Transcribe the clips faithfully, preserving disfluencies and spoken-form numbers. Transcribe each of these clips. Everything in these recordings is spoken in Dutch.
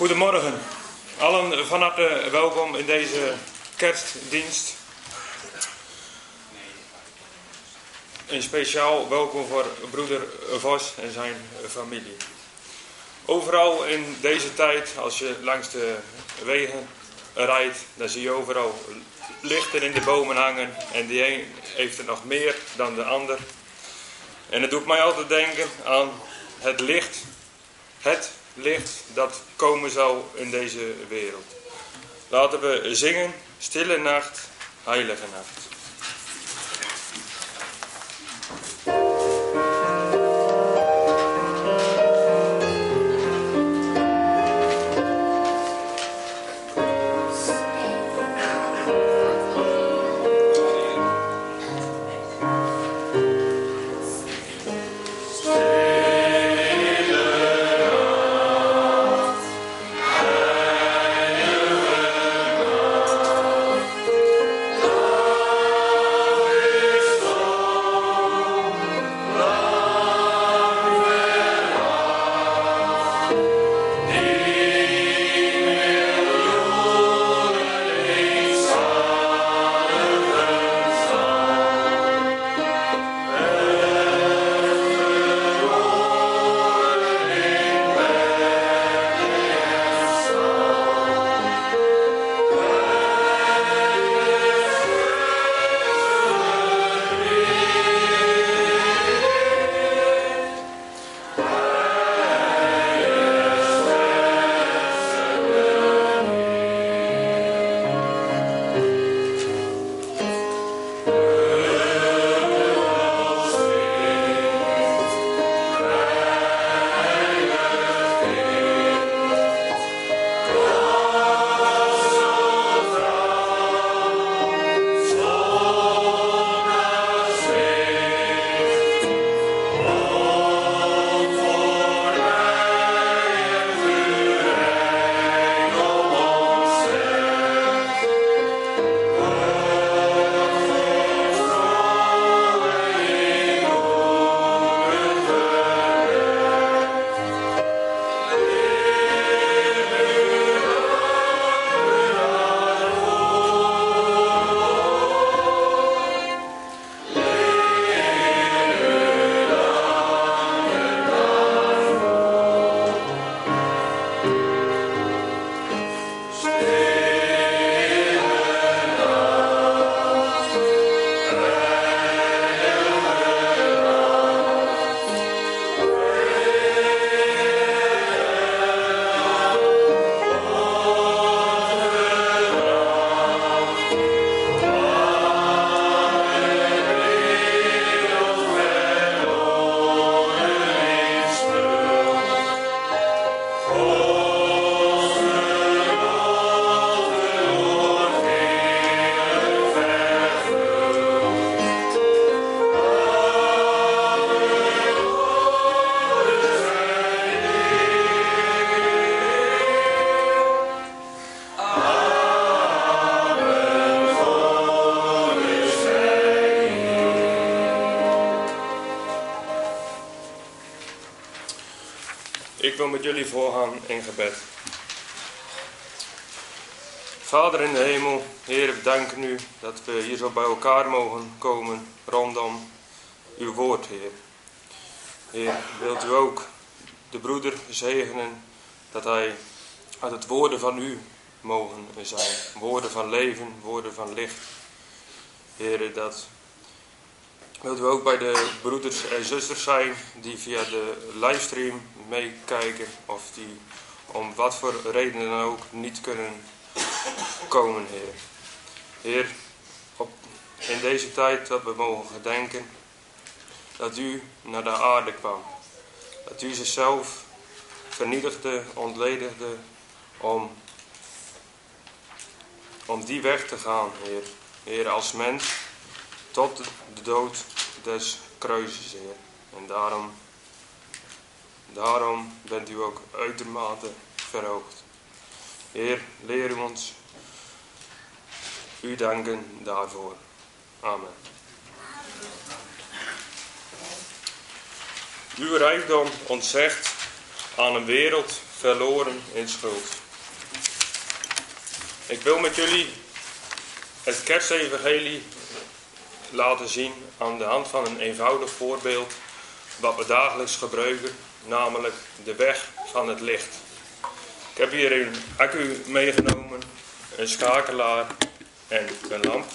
Goedemorgen. Allen van harte welkom in deze kerstdienst. Een speciaal welkom voor broeder Vos en zijn familie. Overal in deze tijd, als je langs de wegen rijdt, dan zie je overal lichten in de bomen hangen. En die een heeft er nog meer dan de ander. En het doet mij altijd denken aan het licht. Het licht dat komen zal in deze wereld. Laten we zingen, stille nacht, heilige nacht. Ik wil met jullie voorgaan in gebed. Vader in de hemel, Heer, we danken u dat we hier zo bij elkaar mogen komen rondom uw woord, Heer. Heer, wilt u ook de broeder zegenen dat hij uit het woorden van u mogen zijn. Woorden van leven, woorden van licht. Heer, dat wilt u ook bij de broeders en zusters zijn die via de livestream meekijken of die om wat voor redenen dan ook niet kunnen komen, Heer. Heer, op, in deze tijd dat we mogen gedenken dat u naar de aarde kwam. Dat u zichzelf vernietigde, ontledigde om, om die weg te gaan, Heer. Heer, als mens tot de dood des kruises, Heer. En daarom, daarom bent u ook uitermate verhoogd. Heer, leer u ons u danken daarvoor. Amen. Uw rijkdom ontzegt aan een wereld verloren in schuld. Ik wil met jullie het kerstevangelie laten zien aan de hand van een eenvoudig voorbeeld wat we dagelijks gebruiken, namelijk de weg van het licht. Ik heb hier een accu meegenomen, een schakelaar en een lamp.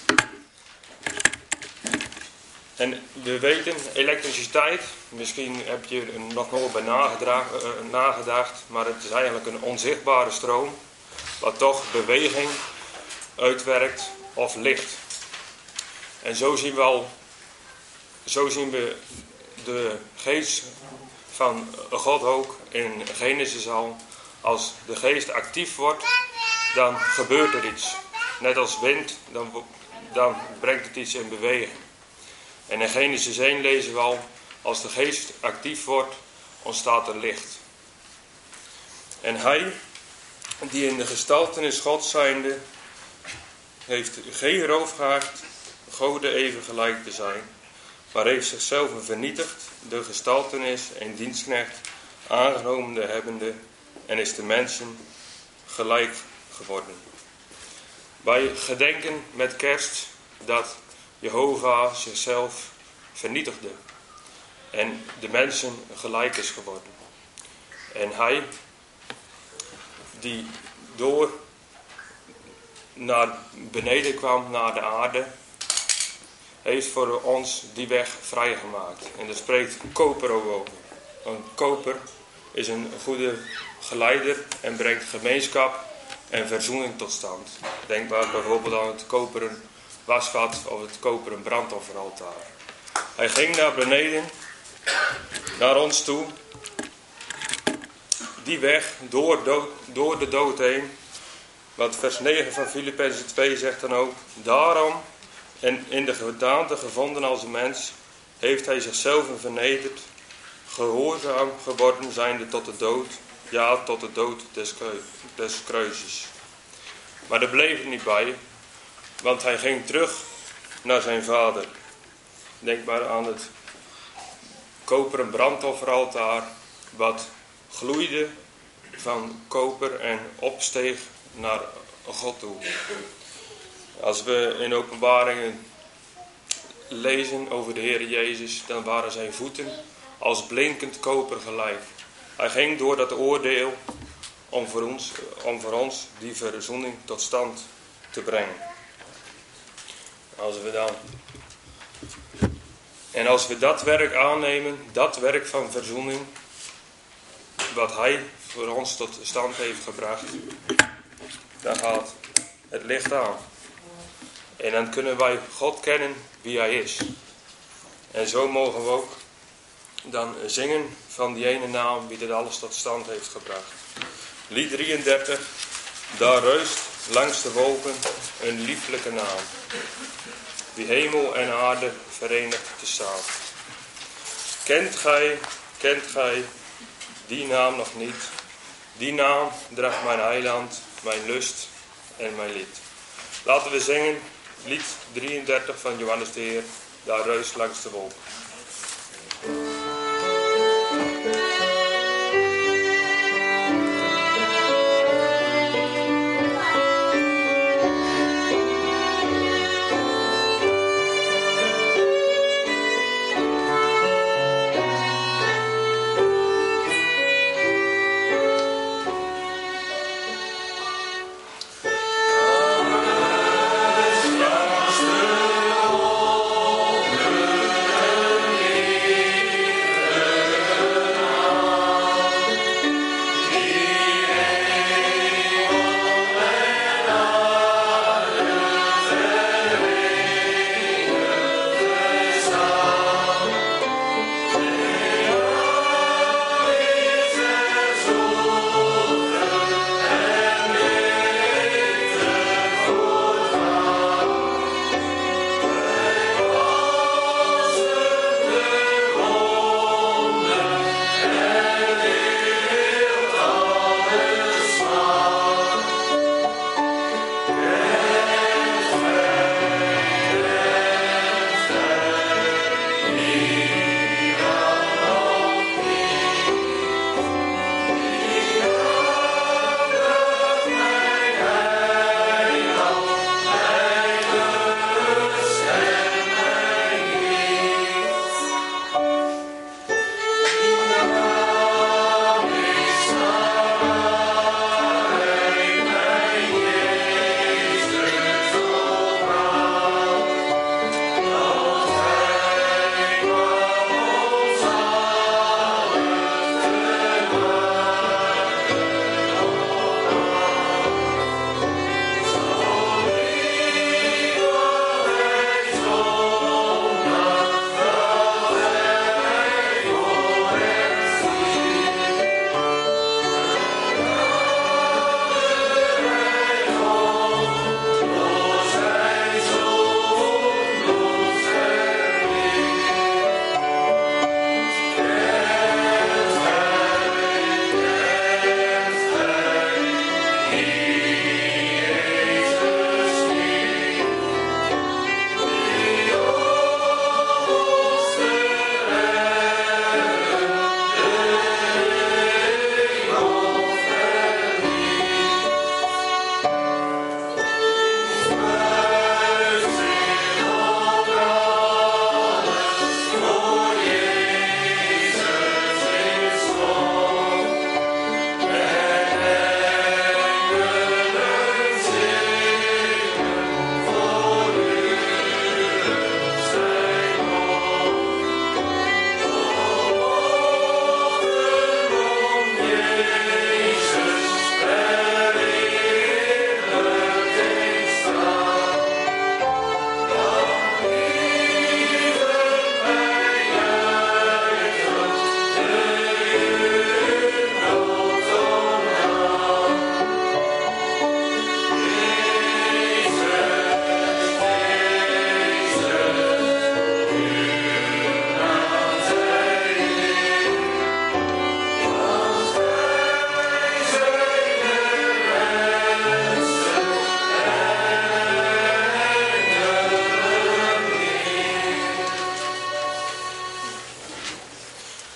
En we weten, elektriciteit, misschien heb je er nog nooit bij nagedacht, maar het is eigenlijk een onzichtbare stroom, wat toch beweging uitwerkt of licht. En zo zien we al, zo zien we de geest van God ook in Genesis al. Als de geest actief wordt, dan gebeurt er iets. Net als wind, dan, dan brengt het iets in beweging. En in Genesis één lezen we al, als de geest actief wordt, ontstaat er licht. En hij, die in de gestaltenis Gods zijnde, heeft geen roof geacht Gode even gelijk te zijn, maar heeft zichzelf vernietigd, de gestaltenis en dienstknecht aangenomen hebbende, en is de mensen gelijk geworden. Wij gedenken met kerst dat Jehovah zichzelf vernietigde en de mensen gelijk is geworden. En hij, die door naar beneden kwam, naar de aarde, heeft voor ons die weg vrijgemaakt. En daar spreekt koper over. Want koper is een goede geleider en brengt gemeenschap en verzoening tot stand. Denk maar bijvoorbeeld aan het koperen wasvat of het koperen brandofferaltaar. Hij ging naar beneden, naar ons toe, die weg door, dood, door de dood heen. Want vers negen van Filippenzen twee zegt dan ook, daarom en in de gedaante gevonden als een mens, heeft hij zichzelf vernederd, gehoorzaam geworden zijnde tot de dood, ja, tot de dood des, des kruises. Maar daar bleef het niet bij, want hij ging terug naar zijn vader. Denk maar aan het koperen brandofferaltaar, wat gloeide van koper en opsteeg naar God toe. Als we in Openbaringen lezen over de Heer Jezus, dan waren zijn voeten als blinkend koper gelijk. Hij ging door dat oordeel om voor ons, om voor ons die verzoening tot stand te brengen. Als we dan, en als we dat werk aannemen, dat werk van verzoening, wat hij voor ons tot stand heeft gebracht, dan gaat het licht aan. En dan kunnen wij God kennen wie hij is. En zo mogen we ook dan zingen van die ene naam die dit alles tot stand heeft gebracht. Lied drieëndertig. Daar ruist langs de wolken een lieflijke naam, die hemel en aarde verenigt te staan. Kent gij, kent gij die naam nog niet? Die naam draagt mijn eiland, mijn lust en mijn lied. Laten we zingen lied drieëndertig van Johannes de Heer, daar ruist langs de wolken. Langs de wolken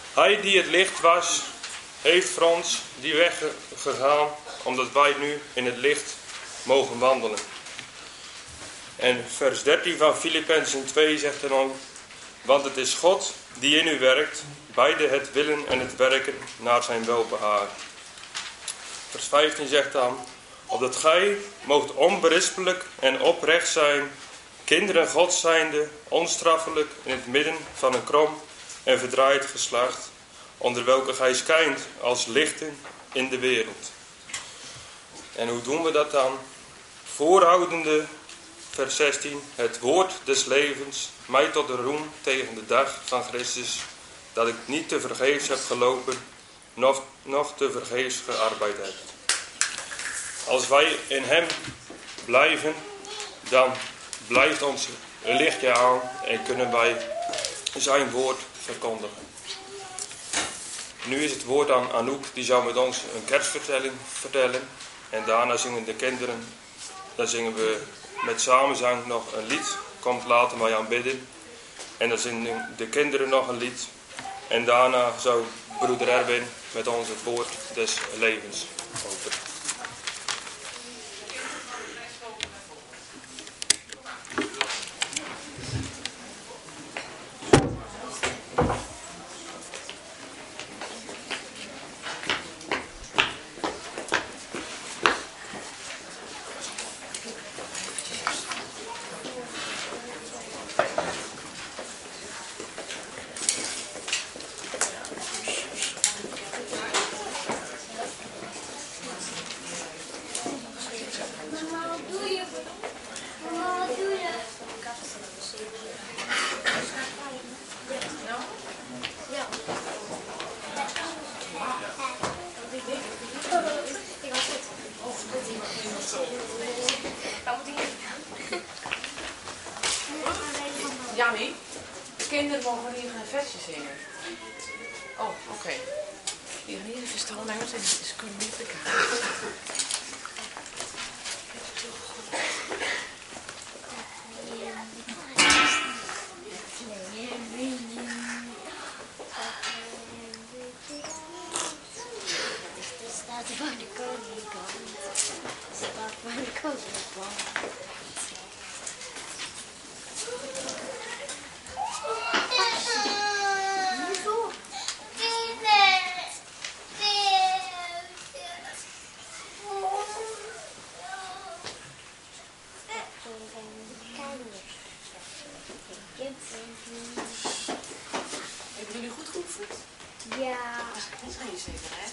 Hij die het licht was, heeft voor ons die weg gegaan, omdat wij nu in het licht mogen wandelen. En vers dertien van Filippenzen twee zegt dan: want het is God die in u werkt, beide het willen en het werken naar zijn welbehagen. Vers vijftien zegt dan: opdat gij moogt onberispelijk en oprecht zijn, kinderen Gods zijnde, onstraffelijk in het midden van een krom en verdraaid geslacht, onder welke gij schijnt als lichten in de wereld. En hoe doen we dat dan? Voorhoudende, vers zestien, het woord des levens, mij tot de roem tegen de dag van Christus, dat ik niet te vergeefs heb gelopen, noch, noch te vergeefs gearbeid heb. Als wij in hem blijven, dan blijft ons lichtje aan en kunnen wij zijn woord verkondigen. Nu is het woord aan Anouk, die zou met ons een kerstvertelling vertellen. En daarna zingen de kinderen, dan zingen we met samenzang nog een lied. Komt later mij aanbidden. En dan zingen de kinderen nog een lied. En daarna zou broeder Erwin met ons het woord des levens openen. Jannie, de kinderen mogen hier een versje zingen. Oh, oké. Okay. Die gaan hier even staan langs en ze kunnen niet op de kamer. Hebben jullie goed geoefend? Ja. Dat ga je zeker, hè?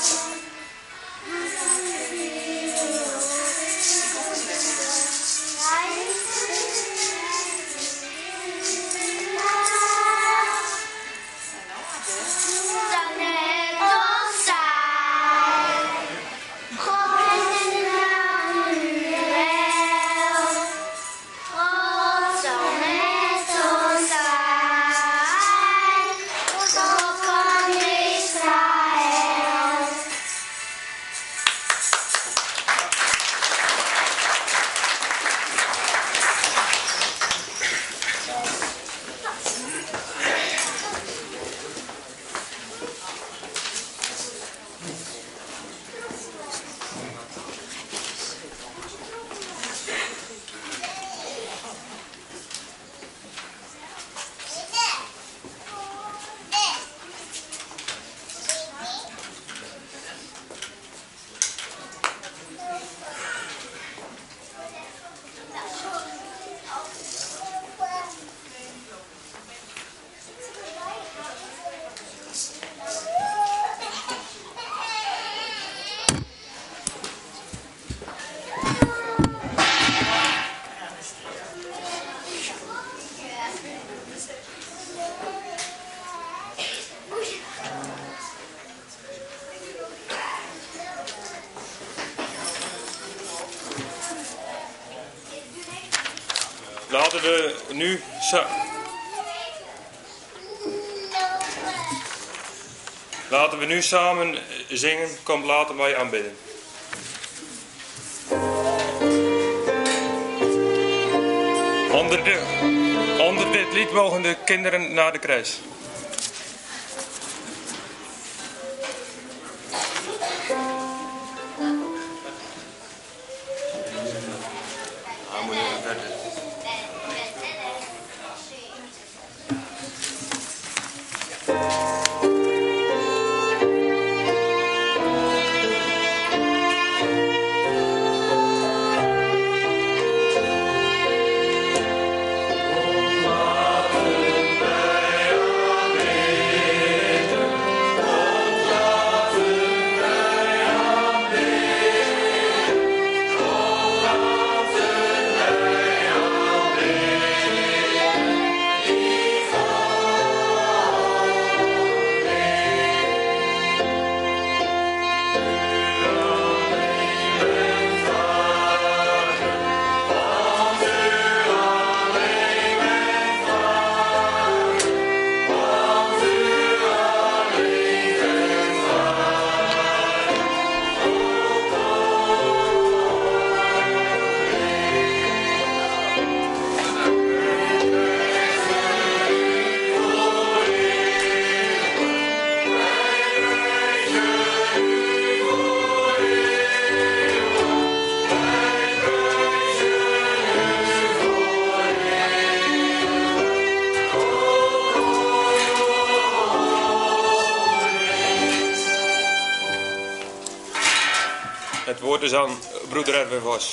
Ja. Laten we nu... Laten we nu samen zingen. Kom, laten wij aanbidden. Onder, de, onder dit lied mogen de kinderen naar de crash. Het woord is aan broeder Edwin Vos.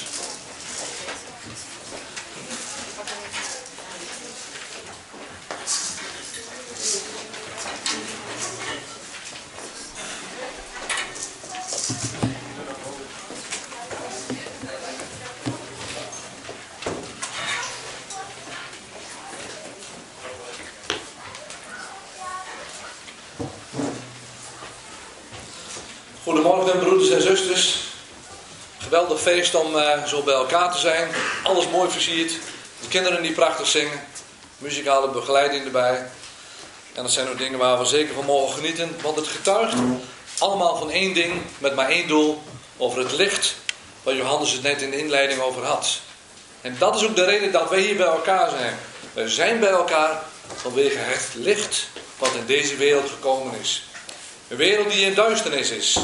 Goedemorgen broeders en zusters. Geweldig feest om uh, zo bij elkaar te zijn. Alles mooi versierd. De kinderen die prachtig zingen. Muzikale begeleiding erbij. En dat zijn ook dingen waar we zeker van mogen genieten. Want het getuigt allemaal van één ding. Met maar één doel. Over het licht. Waar Johannes het net in de inleiding over had. En dat is ook de reden dat wij hier bij elkaar zijn. We zijn bij elkaar vanwege het licht wat in deze wereld gekomen is. Een wereld die in duisternis is.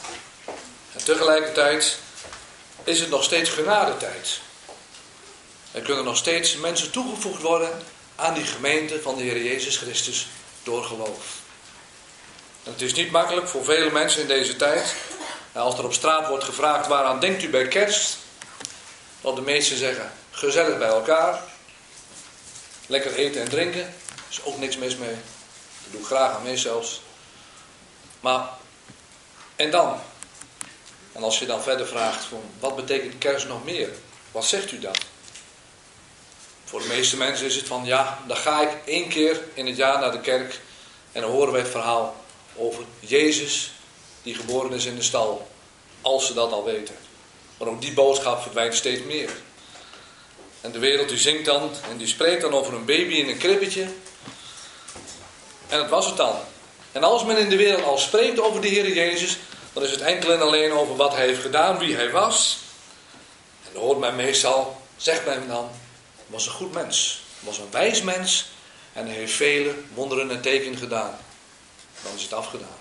En tegelijkertijd is het nog steeds genadetijd. Er kunnen nog steeds mensen toegevoegd worden aan die gemeente van de Heer Jezus Christus door geloof. En het is niet makkelijk voor vele mensen in deze tijd. Als er op straat wordt gevraagd waaraan denkt u bij kerst? Dat de meesten zeggen gezellig bij elkaar. Lekker eten en drinken. Er is ook niks mis mee. Dat doe ik graag aan mee zelfs. Maar, en dan? En als je dan verder vraagt, van, wat betekent kerst nog meer? Wat zegt u dan? Voor de meeste mensen is het van, ja, dan ga ik één keer in het jaar naar de kerk. En dan horen we het verhaal over Jezus, die geboren is in de stal. Als ze dat al weten. Maar ook die boodschap verdwijnt steeds meer. En de wereld die zingt dan, en die spreekt dan over een baby in een kribbetje. En dat was het dan. En als men in de wereld al spreekt over de Heer Jezus, dan is het enkel en alleen over wat hij heeft gedaan, wie hij was. En dan hoort men meestal, zegt men dan, was een goed mens. Was een wijs mens en hij heeft vele wonderen en tekenen gedaan. Dan is het afgedaan.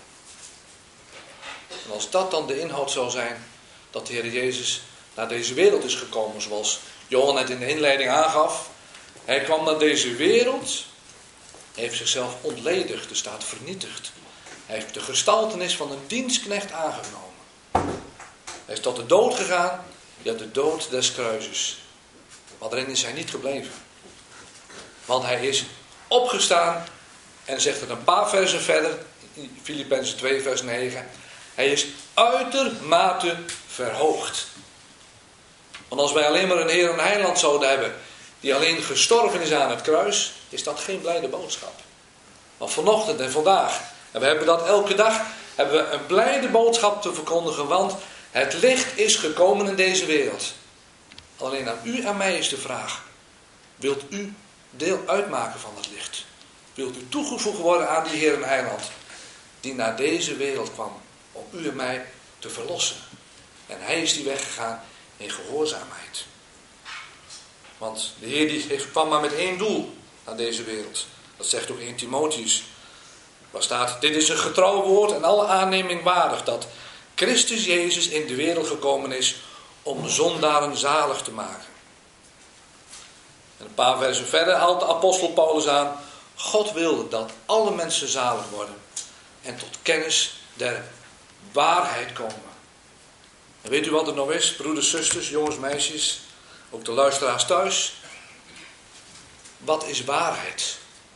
En als dat dan de inhoud zou zijn, dat de Heer Jezus naar deze wereld is gekomen, zoals Johan het in de inleiding aangaf. Hij kwam naar deze wereld, heeft zichzelf ontledigd, er staat vernietigd. Hij heeft de gestaltenis van een dienstknecht aangenomen. Hij is tot de dood gegaan, ja, de dood des kruises. Maar daarin is hij niet gebleven. Want hij is opgestaan en zegt het een paar versen verder, in Filippenzen twee vers negen. Hij is uitermate verhoogd. Want als wij alleen maar een Heer en Heiland zouden hebben, die alleen gestorven is aan het kruis, is dat geen blijde boodschap. Want vanochtend en vandaag, en we hebben dat elke dag, hebben we een blijde boodschap te verkondigen, want het licht is gekomen in deze wereld. Alleen aan u en mij is de vraag, Wilt u deel uitmaken van het licht? Wilt u toegevoegd worden aan die Heer en Heiland die naar deze wereld kwam om u en mij te verlossen? En hij is die weggegaan in gehoorzaamheid. Want de Heer die heeft, kwam maar met één doel naar deze wereld. Dat zegt ook eerste Timotheüs. Waar staat, dit is een getrouw woord en alle aanneming waardig, dat Christus Jezus in de wereld gekomen is om zondaren zalig te maken. En een paar versen verder haalt de apostel Paulus aan, God wilde dat alle mensen zalig worden en tot kennis der waarheid komen. En weet u wat het nou is, broeders, zusters, jongens, meisjes, ook de luisteraars thuis? Wat is waarheid?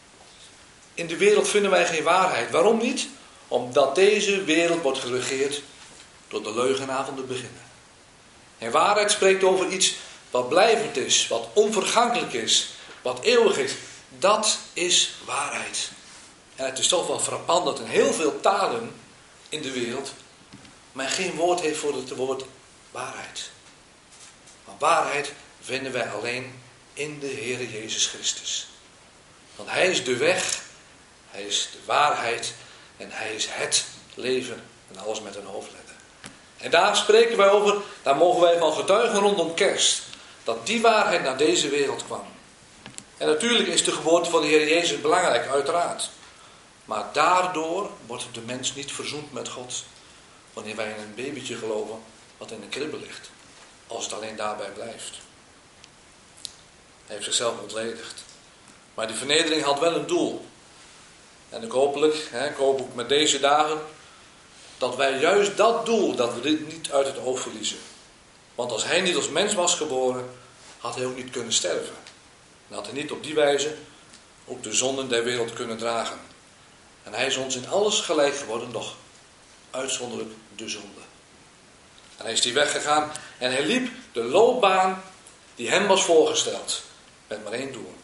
In de wereld vinden wij geen waarheid. Waarom niet? Omdat deze wereld wordt geregeerd door de leugenaar van de beginner. En waarheid spreekt over iets wat blijvend is, wat onvergankelijk is, wat eeuwig is. Dat is waarheid. En het is toch wel frappant dat in heel veel talen in de wereld men geen woord heeft voor het woord waarheid. Maar waarheid vinden wij alleen in de Heere Jezus Christus. Want hij is de weg, hij is de waarheid en hij is het leven en alles met een hoofdletter. En daar spreken wij over, daar mogen wij van getuigen rondom kerst, dat die waarheid naar deze wereld kwam. En natuurlijk is de geboorte van de Heer Jezus belangrijk, uiteraard. Maar daardoor wordt de mens niet verzoend met God, wanneer wij in een babytje geloven wat in een kribbe ligt. Als het alleen daarbij blijft. Hij heeft zichzelf ontledigd. Maar die vernedering had wel een doel. En ik hopelijk, hè, ik hoop ook met deze dagen, dat wij juist dat doel, dat we dit niet uit het oog verliezen. Want als hij niet als mens was geboren, had hij ook niet kunnen sterven. En had hij niet op die wijze ook de zonden der wereld kunnen dragen. En hij is ons in alles gelijk geworden, doch uitzonderlijk de zonde. En hij is die weggegaan en hij liep de loopbaan die hem was voorgesteld. Met maar één doel.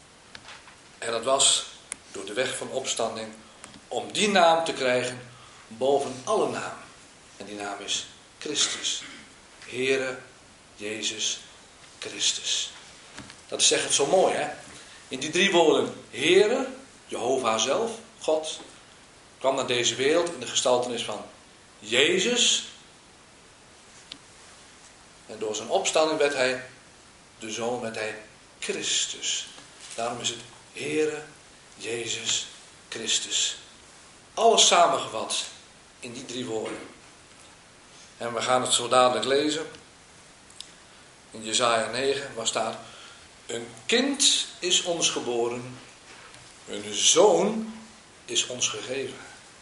En dat was door de weg van opstanding om die naam te krijgen boven alle naam. En die naam is Christus. Heere Jezus Christus. Dat zegt het zo mooi, hè? In die drie woorden, Heere, Jehovah zelf, God, kwam naar deze wereld in de gestaltenis van Jezus. En door zijn opstanding werd hij de Zoon, werd hij Christus. Daarom is het Heere Jezus Christus. Alles samengevat in die drie woorden. En we gaan het zo dadelijk lezen. In Jesaja negen, waar staat: een kind is ons geboren, een zoon is ons gegeven.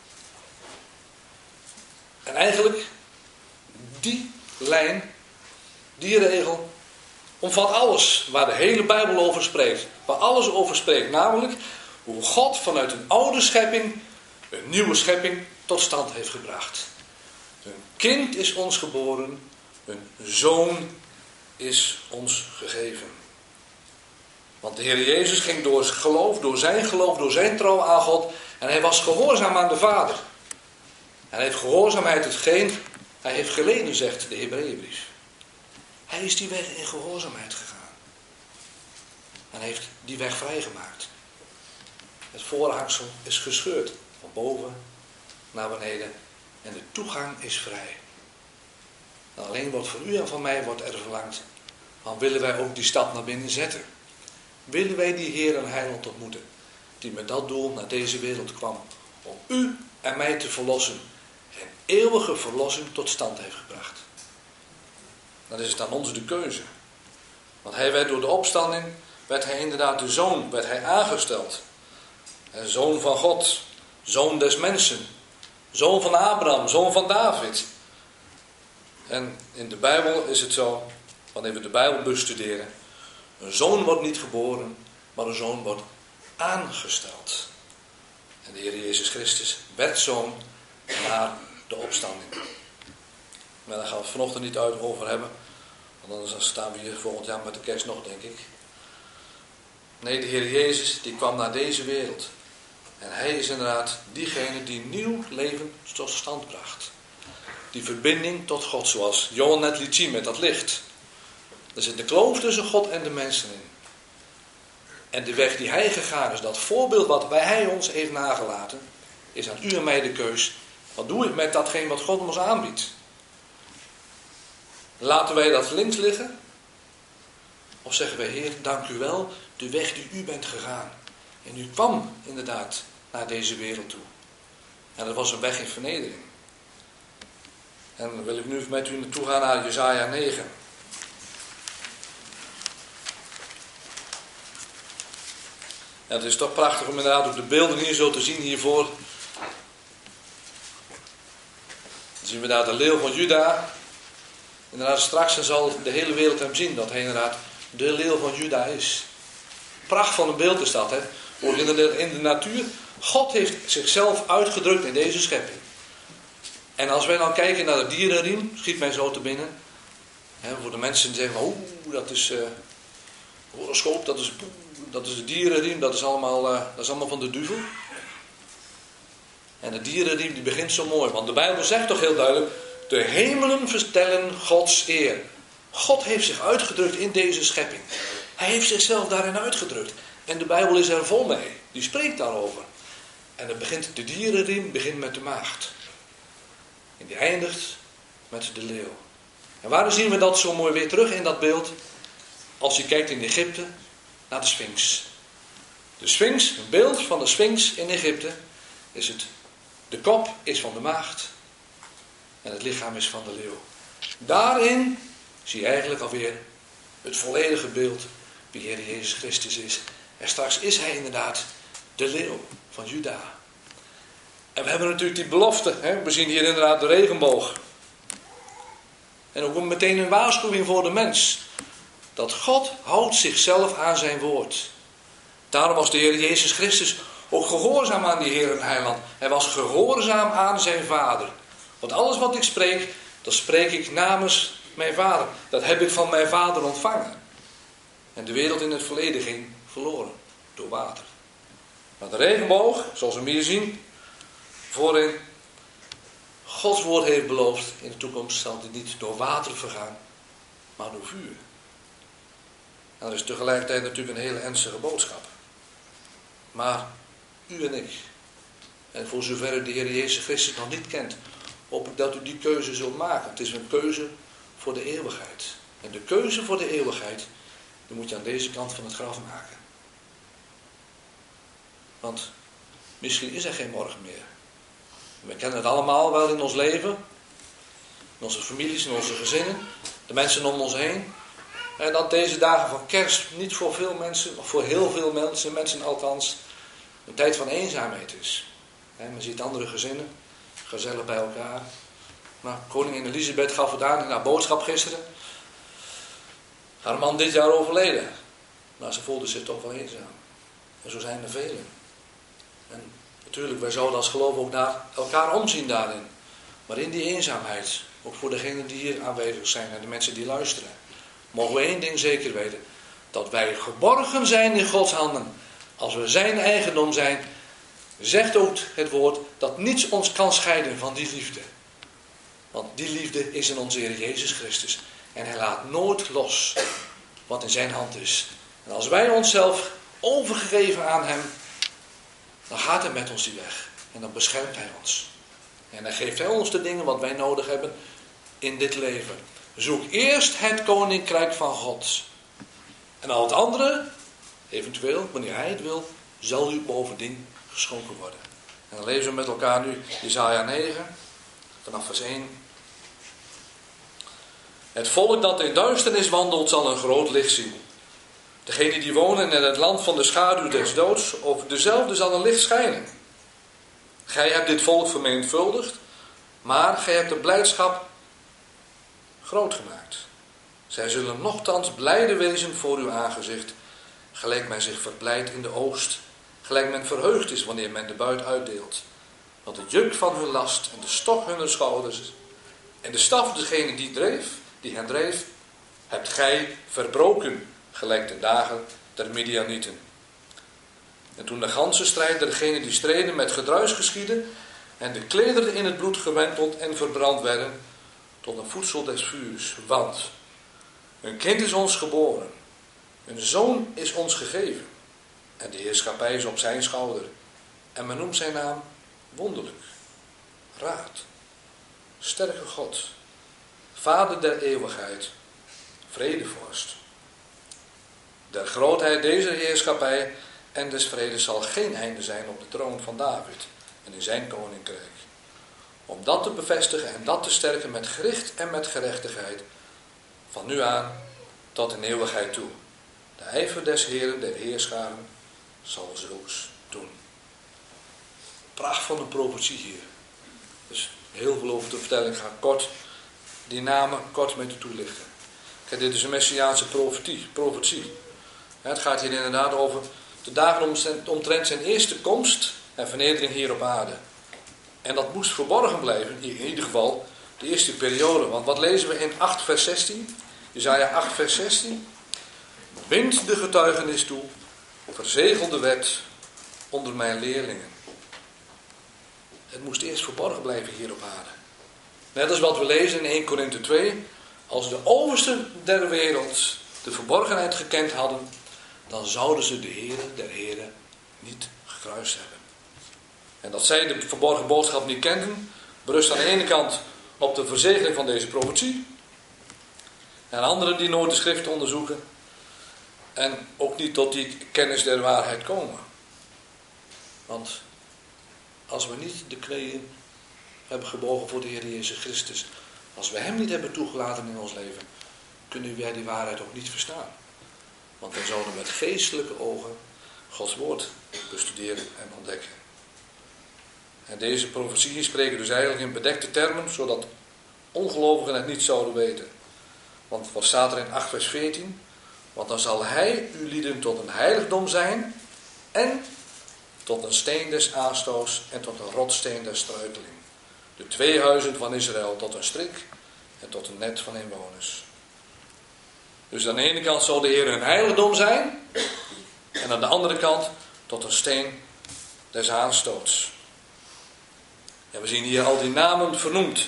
En eigenlijk, die lijn, die regel, omvat alles waar de hele Bijbel over spreekt. Waar alles over spreekt, namelijk hoe God vanuit een oude schepping een nieuwe schepping tot stand heeft gebracht. Een kind is ons geboren, een zoon is ons gegeven. Want de Heer Jezus ging door zijn geloof, door zijn geloof, door zijn trouw aan God. En hij was gehoorzaam aan de Vader. En hij heeft gehoorzaamheid hetgeen hij heeft geleden, zegt de Hebreeënbrief. Hij is die weg in gehoorzaamheid gegaan. En heeft die weg vrijgemaakt. Het voorhangsel is gescheurd. Van boven naar beneden. En de toegang is vrij. En alleen wordt voor u en van mij wordt er verlangd. Dan willen wij ook die stap naar binnen zetten. Willen wij die Heer en Heiland ontmoeten. Die met dat doel naar deze wereld kwam. Om u en mij te verlossen. En eeuwige verlossing tot stand heeft gebracht. Dan is het aan ons de keuze. Want hij werd door de opstanding. Werd hij inderdaad de zoon. Werd hij aangesteld. En zoon van God. Zoon des mensen. Zoon van Abraham. Zoon van David. En in de Bijbel is het zo. Wanneer we de Bijbel bestuderen. Een zoon wordt niet geboren. Maar een zoon wordt aangesteld. En de Heer Jezus Christus werd zoon na de opstanding. Maar daar gaan we het vanochtend niet uit over hebben. Want anders staan we hier volgend jaar met de kerst nog, denk ik. Nee, de Heer Jezus die kwam naar deze wereld. En hij is inderdaad diegene die nieuw leven tot stand bracht. Die verbinding tot God, zoals Johan net liet zien met dat licht. Er zit een kloof tussen God en de mensen in. En de weg die hij gegaan is, dat voorbeeld wat hij ons heeft nagelaten, is aan u en mij de keus. Wat doe ik met datgene wat God ons aanbiedt? Laten wij dat links liggen? Of zeggen wij, Heer, dank u wel, de weg die u bent gegaan. En u kwam inderdaad naar deze wereld toe. En dat was een weg in vernedering. En dan wil ik nu met u naartoe gaan naar Jesaja negen. En het is toch prachtig om inderdaad op de beelden hier zo te zien hiervoor. Dan zien we daar de leeuw van Juda. Inderdaad, straks zal de hele wereld hem zien dat hij inderdaad de leeuw van Juda is. Pracht van een beeld is dat, hè. In de, in de natuur, God heeft zichzelf uitgedrukt in deze schepping. En als wij dan kijken naar de dierenriem, schiet mij zo te binnen. Hè, voor de mensen die zeggen, oeh, dat is uh, horoscoop, dat is, dat is de dierenriem, dat is, allemaal, uh, dat is allemaal van de duivel. En de dierenriem die begint zo mooi, want de Bijbel zegt toch heel duidelijk, de hemelen vertellen Gods eer. God heeft zich uitgedrukt in deze schepping. Hij heeft zichzelf daarin uitgedrukt. En de Bijbel is er vol mee. Die spreekt daarover. En het begint, de dierenriem begint met de maagd. En die eindigt met de leeuw. En waarom zien we dat zo mooi weer terug in dat beeld? Als je kijkt in Egypte naar de Sphinx. De Sphinx, een beeld van de Sphinx in Egypte, is het. De kop is van de maagd. En het lichaam is van de leeuw. Daarin zie je eigenlijk alweer het volledige beeld wie Heer Jezus Christus is. En straks is hij inderdaad de leeuw van Juda. En we hebben natuurlijk die belofte. Hè? We zien hier inderdaad de regenboog. En ook meteen een waarschuwing voor de mens. Dat God houdt zichzelf aan zijn woord. Daarom was de Heer Jezus Christus ook gehoorzaam aan die Heer en Heiland. Hij was gehoorzaam aan zijn Vader. Want alles wat ik spreek, dat spreek ik namens mijn Vader. Dat heb ik van mijn Vader ontvangen. En de wereld in het verleden ging verloren door water. Maar de regenboog, zoals we hem hier zien, voorin, Gods woord heeft beloofd, in de toekomst zal dit niet door water vergaan, maar door vuur. En dat is tegelijkertijd natuurlijk een hele ernstige boodschap. Maar u en ik, en voor zover u de Heer Jezus Christus nog niet kent, hoop ik dat u die keuze zult maken. Het is een keuze voor de eeuwigheid. En de keuze voor de eeuwigheid, die moet je aan deze kant van het graf maken. Want misschien is er geen morgen meer. We kennen het allemaal wel in ons leven. In onze families, in onze gezinnen. De mensen om ons heen. En dat deze dagen van kerst niet voor veel mensen, of voor heel veel mensen, mensen althans, een tijd van eenzaamheid is. Men ziet andere gezinnen, gezellig bij elkaar. Maar koningin Elisabeth gaf het aan in haar boodschap gisteren. Haar man dit jaar overleden. Maar ze voelde zich toch wel eenzaam. En zo zijn er velen. En natuurlijk, wij zouden als geloof ook naar elkaar omzien daarin. Maar in die eenzaamheid, ook voor degenen die hier aanwezig zijn en de mensen die luisteren, mogen we één ding zeker weten. Dat wij geborgen zijn in Gods handen. Als we zijn eigendom zijn, zegt ook het woord dat niets ons kan scheiden van die liefde. Want die liefde is in onze Heer Jezus Christus. En hij laat nooit los wat in zijn hand is. En als wij onszelf overgegeven aan hem, dan gaat hij met ons die weg. En dan beschermt hij ons. En dan geeft hij ons de dingen wat wij nodig hebben in dit leven. Zoek eerst het koninkrijk van God. En al het andere, eventueel, wanneer hij het wil, zal u bovendien geschonken worden. En dan lezen we met elkaar nu Jesaja negen, vanaf vers één. Het volk dat in duisternis wandelt zal een groot licht zien. Degenen die wonen in het land van de schaduw des doods, over dezelfde zal een licht schijnen. Gij hebt dit volk vermenigvuldigd, maar gij hebt de blijdschap groot gemaakt. Zij zullen nochtans blijde wezen voor uw aangezicht, gelijk men zich verblijdt in de oost, gelijk men verheugd is wanneer men de buit uitdeelt. Want het juk van hun last en de stok hunner schouders en de staf degene die dreef, die hen dreef, hebt gij verbroken, gelijk de dagen der Midianieten. En toen de ganse strijd dergenen die streden met gedruis geschiedde en de klederen in het bloed gewenteld en verbrand werden, tot een voedsel des vuurs, want een kind is ons geboren, een zoon is ons gegeven, En de heerschappij is op zijn schouder. En men noemt zijn naam wonderlijk. Raad. Sterke God. Vader der eeuwigheid. Vredevorst. Der grootheid deze heerschappij en des vredes zal geen einde zijn op de troon van David en in zijn koninkrijk. Om dat te bevestigen en dat te sterken met gericht en met gerechtigheid. Van nu aan tot in eeuwigheid toe. De ijver des Heeren, der Heerscharen, zal zulks doen. Pracht van een profetie hier. Dus heel veel over te vertellen. Ik ga kort die namen kort met u toelichten. Kijk, dit is een messiaanse profetie. profetie. Het gaat hier inderdaad over de dagen omtrent zijn eerste komst en vernedering hier op aarde. En dat moest verborgen blijven, in ieder geval de eerste periode. Want wat lezen we in acht vers zestien? Jesaja acht vers zestien. Bind de getuigenis toe, verzegel de wet onder mijn leerlingen. Het moest eerst verborgen blijven hier op aarde. Net als wat we lezen in eerste Korinthe twee. Als de oversten der wereld de verborgenheid gekend hadden, dan zouden ze de Heere der Heren niet gekruist hebben. En dat zij de verborgen boodschap niet kenden, berust aan de ene kant op de verzegeling van deze profetie. En anderen die nooit de schrift onderzoeken. En ook niet tot die kennis der waarheid komen. Want als we niet de knieën hebben gebogen voor de Heer Jezus Christus, als we hem niet hebben toegelaten in ons leven, kunnen wij die waarheid ook niet verstaan. Want dan zouden we met geestelijke ogen Gods woord bestuderen en ontdekken. En deze profetieën spreken dus eigenlijk in bedekte termen, zodat ongelovigen het niet zouden weten. Want wat staat er in acht vers veertien? Want dan zal hij uw lieden tot een heiligdom zijn en tot een steen des aanstoots en tot een rotsteen der struikeling. De twee huizen van Israël tot een strik en tot een net van inwoners. Dus aan de ene kant zal de Heer een heiligdom zijn en aan de andere kant tot een steen des aanstoots. En we zien hier al die namen vernoemd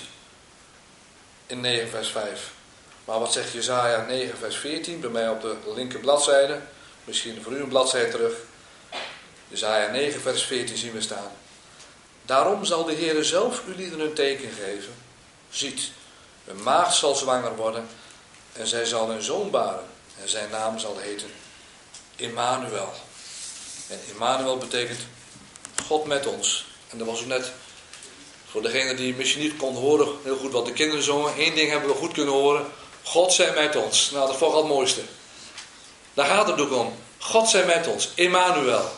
in negen vers vijf. Maar wat zegt Jesaja negen vers veertien, bij mij op de linker bladzijde, misschien voor u een bladzijde terug. Jesaja negen vers veertien zien we staan. Daarom zal de Heere zelf uw lieden een teken geven. Ziet, een maagd zal zwanger worden en zij zal een zoon baren. En zijn naam zal heten Immanuel. En Immanuel betekent God met ons. En dat was ook net voor degene die misschien niet kon horen heel goed wat de kinderen zongen. Eén ding hebben we goed kunnen horen. God zij met ons. Nou, dat vond ik het mooiste. Daar gaat het ook om. God zij met ons. Immanuel.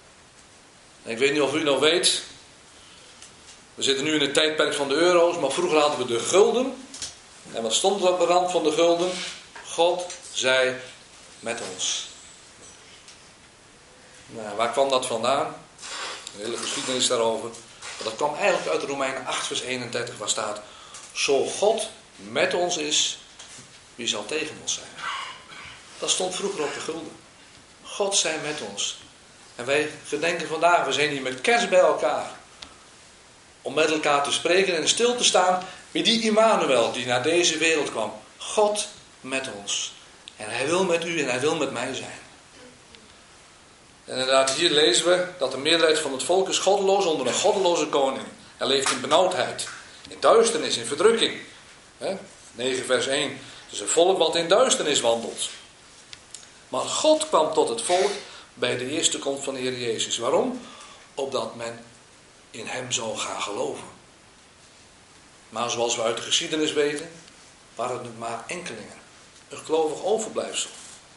En ik weet niet of u nog weet. We zitten nu in het tijdperk van de euro's. Maar vroeger hadden we de gulden. En wat stond er op de rand van de gulden? God zij met ons. Nou, waar kwam dat vandaan? Een hele geschiedenis daarover. Maar dat kwam eigenlijk uit Romeinen acht vers eenendertig, waar staat: zo God met ons is, wie zal tegen ons zijn? Dat stond vroeger op de gulden. God zij met ons. En wij gedenken vandaag, we zijn hier met kerst bij elkaar. Om met elkaar te spreken en stil te staan met die Immanuel die naar deze wereld kwam. God met ons. En hij wil met u en hij wil met mij zijn. En inderdaad, hier lezen we dat de meerderheid van het volk is goddeloos onder een goddeloze koning. Hij leeft in benauwdheid, in duisternis, in verdrukking. negen vers één. Het is een volk wat in duisternis wandelt. Maar God kwam tot het volk bij de eerste komst van de Heer Jezus. Waarom? Opdat men in hem zou gaan geloven. Maar zoals we uit de geschiedenis weten, waren het maar enkelingen. Een gelovig overblijfsel.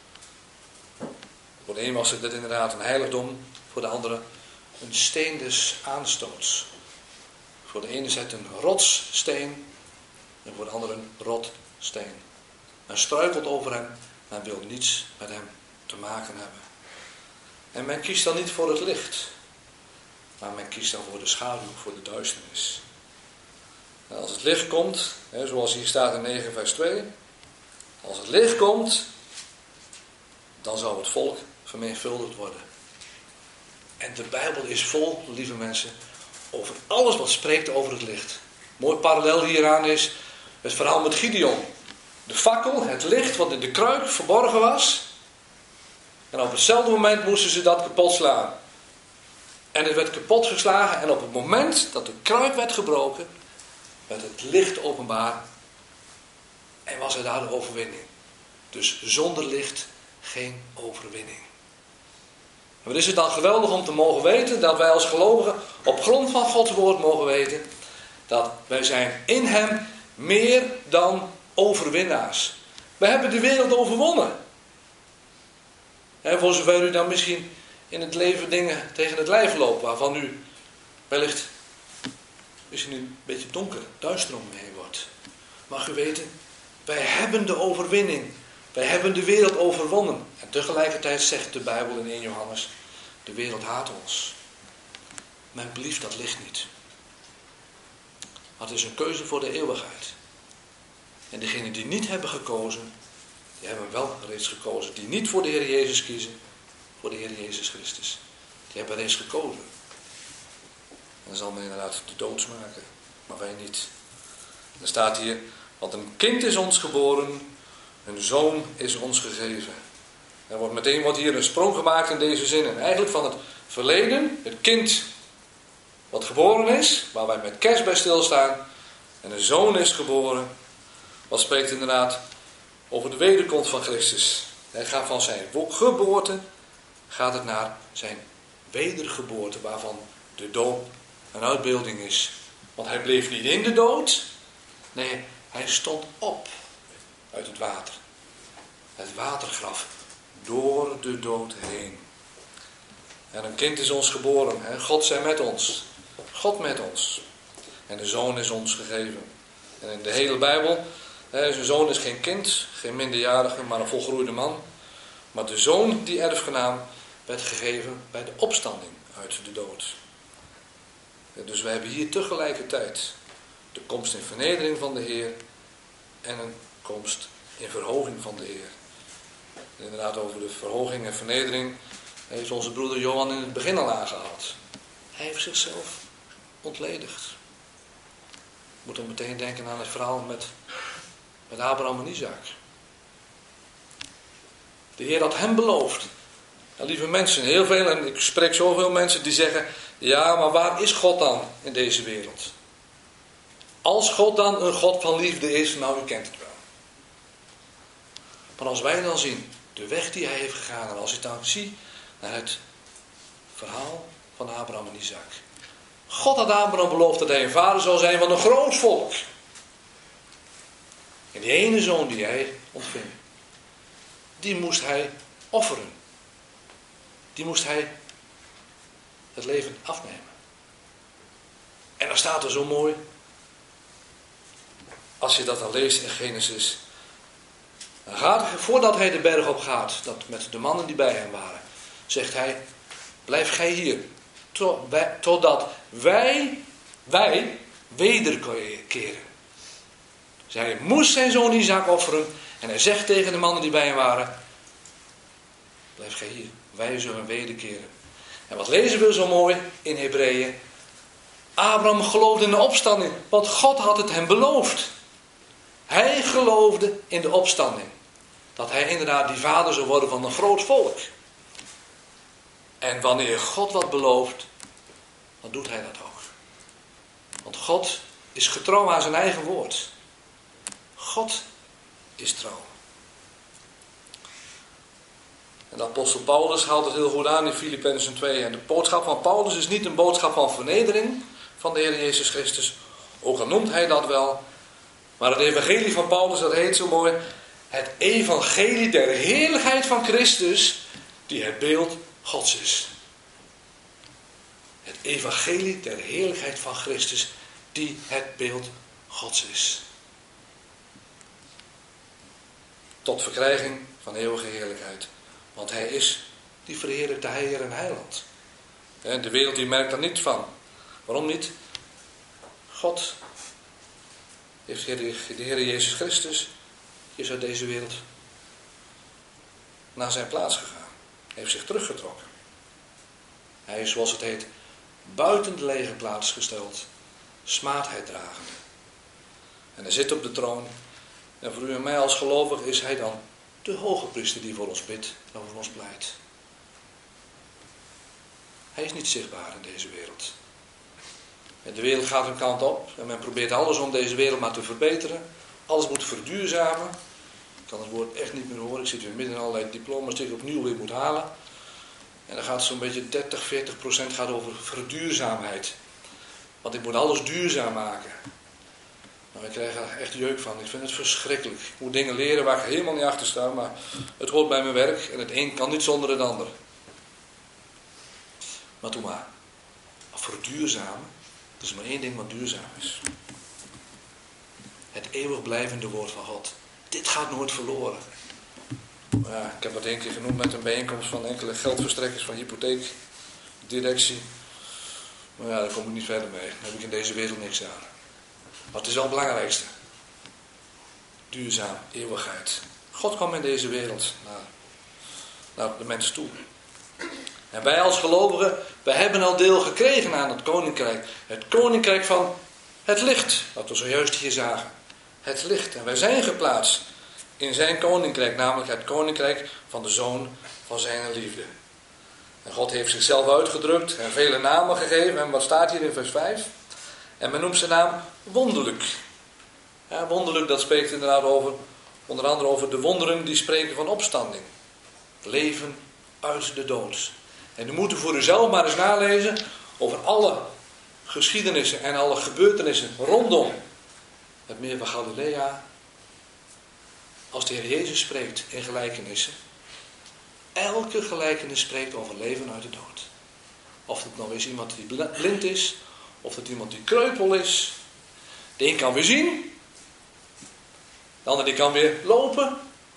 Voor de een was het inderdaad een heiligdom, voor de andere een steen des aanstoots. Voor de ene is het een rotssteen en voor de andere een rotsteen. Men struikelt over hem, men wil niets met hem te maken hebben. En men kiest dan niet voor het licht, maar men kiest dan voor de schaduw, voor de duisternis. En als het licht komt, zoals hier staat in negen vers twee, als het licht komt, dan zal het volk vermenigvuldigd worden. En de Bijbel is vol, lieve mensen, over alles wat spreekt over het licht. Mooi parallel hieraan is het verhaal met Gideon. De fakkel, het licht wat in de kruik verborgen was, En op hetzelfde moment moesten ze dat kapot slaan. En het werd kapot geslagen. En op het moment dat de kruik werd gebroken, werd het licht openbaar. En was er daar de overwinning. Dus zonder licht geen overwinning. En wat is het dan geweldig om te mogen weten dat wij als gelovigen op grond van Gods woord mogen weten dat wij zijn in hem meer dan overwinnaars. We hebben de wereld overwonnen. En voor zover u dan misschien in het leven dingen tegen het lijf loopt, waarvan u wellicht misschien een beetje donker, duister om heen wordt. Mag u weten, wij hebben de overwinning. Wij hebben de wereld overwonnen. En tegelijkertijd zegt de Bijbel in eerste Johannes, de wereld haat ons. Men belieft dat licht niet. Maar het is een keuze voor de eeuwigheid. En degenen die niet hebben gekozen, die hebben wel reeds gekozen. Die niet voor de Heer Jezus kiezen, voor de Heer Jezus Christus. Die hebben reeds gekozen. En dan zal men inderdaad de dood smaken, maar wij niet. Er staat hier, want een kind is ons geboren, een zoon is ons gegeven. Er wordt meteen wordt hier een sprong gemaakt in deze zinnen. Eigenlijk van het verleden, het kind wat geboren is, waar wij met kerst bij stilstaan, en een zoon is geboren. Wat spreekt inderdaad over de wederkomst van Christus. Hij gaat van zijn geboorte, gaat het naar zijn wedergeboorte, waarvan de dood een uitbeelding is. Want hij bleef niet in de dood, nee, hij stond op uit het water. Het watergraf, door de dood heen. En een kind is ons geboren, hè? God zij met ons. God met ons. En de zoon is ons gegeven. En in de hele Bijbel, hè, zijn zoon is geen kind, geen minderjarige, maar een volgroeide man. Maar de zoon, die erfgenaam, werd gegeven bij de opstanding uit de dood. Dus wij hebben hier tegelijkertijd de komst in vernedering van de Heer en een komst in verhoging van de Heer. En inderdaad, over de verhoging en vernedering heeft onze broeder Johan in het begin al aangehaald. Hij heeft zichzelf ontledigd. Ik moet dan meteen denken aan het verhaal met, met Abraham en Isaac. De Heer had hem beloofd. Nou, lieve mensen, heel veel, en ik spreek zoveel mensen die zeggen, ja, maar waar is God dan in deze wereld? Als God dan een God van liefde is, nou, u kent het wel. Maar als wij dan zien de weg die hij heeft gegaan, en als ik dan zie naar het verhaal van Abraham en Isaac. God had Abraham beloofd dat hij een vader zou zijn van een groot volk. En die ene zoon die hij ontving, die moest hij offeren. Die moest hij het leven afnemen. En dan staat er zo mooi, als je dat dan leest in Genesis, dan gaat, voordat hij de berg op gaat, dat met de mannen die bij hem waren, zegt hij, blijf gij hier, totdat wij, wij wederkeren. Dus hij moest zijn zoon Isaac offeren en hij zegt tegen de mannen die bij hem waren, blijf gij hier, wij zullen wederkeren. En wat lezen we zo mooi in Hebreeën? Abraham geloofde in de opstanding, want God had het hem beloofd. Hij geloofde in de opstanding. Dat hij inderdaad die vader zou worden van een groot volk. En wanneer God wat belooft, dan doet hij dat ook. Want God is getrouw aan zijn eigen woord. God is trouw. En de apostel Paulus haalt het heel goed aan in Filippenzen twee. En de boodschap van Paulus is niet een boodschap van vernedering van de Heer Jezus Christus. Ook al noemt hij dat wel. Maar het evangelie van Paulus, dat heet zo mooi, het evangelie der heerlijkheid van Christus, die het beeld Gods is. Het evangelie der heerlijkheid van Christus, die het beeld Gods is. Tot verkrijging van eeuwige heerlijkheid. Want hij is die verheerlijkte Heer en Heiland. De wereld die merkt daar niet van. Waarom niet? God heeft de Heer Jezus Christus is uit deze wereld naar zijn plaats gegaan. Hij heeft zich teruggetrokken. Hij is, zoals het heet, buiten de lege plaats gesteld, smaadheid dragende. En hij zit op de troon. En voor u en mij als gelovig is hij dan de hoge priester die voor ons bidt en voor ons pleit. Hij is niet zichtbaar in deze wereld. En de wereld gaat een kant op en men probeert alles om deze wereld maar te verbeteren. Alles moet verduurzamen. Ik kan het woord echt niet meer horen. Ik zit weer midden in allerlei diploma's die ik opnieuw weer moet halen. En dan gaat zo'n beetje dertig, veertig procent gaat over verduurzaamheid. Want ik moet alles duurzaam maken. Nou, ik krijg er echt jeuk van. Ik vind het verschrikkelijk. Ik moet dingen leren waar ik helemaal niet achter sta. Maar het hoort bij mijn werk. En het een kan niet zonder het ander. Maar doe maar. Verduurzamen. Er is maar één ding wat duurzaam is. Het eeuwig blijvende woord van God. Dit gaat nooit verloren. Ja, ik heb het één keer genoemd met een bijeenkomst van enkele geldverstrekkers van hypotheekdirectie. Maar ja, daar kom ik niet verder mee. Daar heb ik in deze wereld niks aan. Maar het is wel het belangrijkste. Duurzaam, eeuwigheid. God kwam in deze wereld naar, naar de mens toe. En wij als gelovigen, wij hebben al deel gekregen aan het koninkrijk. Het koninkrijk van het licht, wat we zojuist hier zagen. Het licht. En wij zijn geplaatst in zijn koninkrijk, namelijk het koninkrijk van de Zoon van zijn liefde. En God heeft zichzelf uitgedrukt en vele namen gegeven. En wat staat hier in vers vijf? En men noemt zijn naam wonderlijk. Ja, wonderlijk, dat spreekt inderdaad over, onder andere over de wonderen die spreken van opstanding. Leven uit de dood. En u moet voor uzelf maar eens nalezen over alle geschiedenissen en alle gebeurtenissen rondom het meer van Galilea. Als de Heer Jezus spreekt in gelijkenissen. Elke gelijkenis spreekt over leven uit de dood. Of het nou is iemand die blind is. Of het iemand die kreupel is. De een kan weer zien. De ander die kan weer lopen.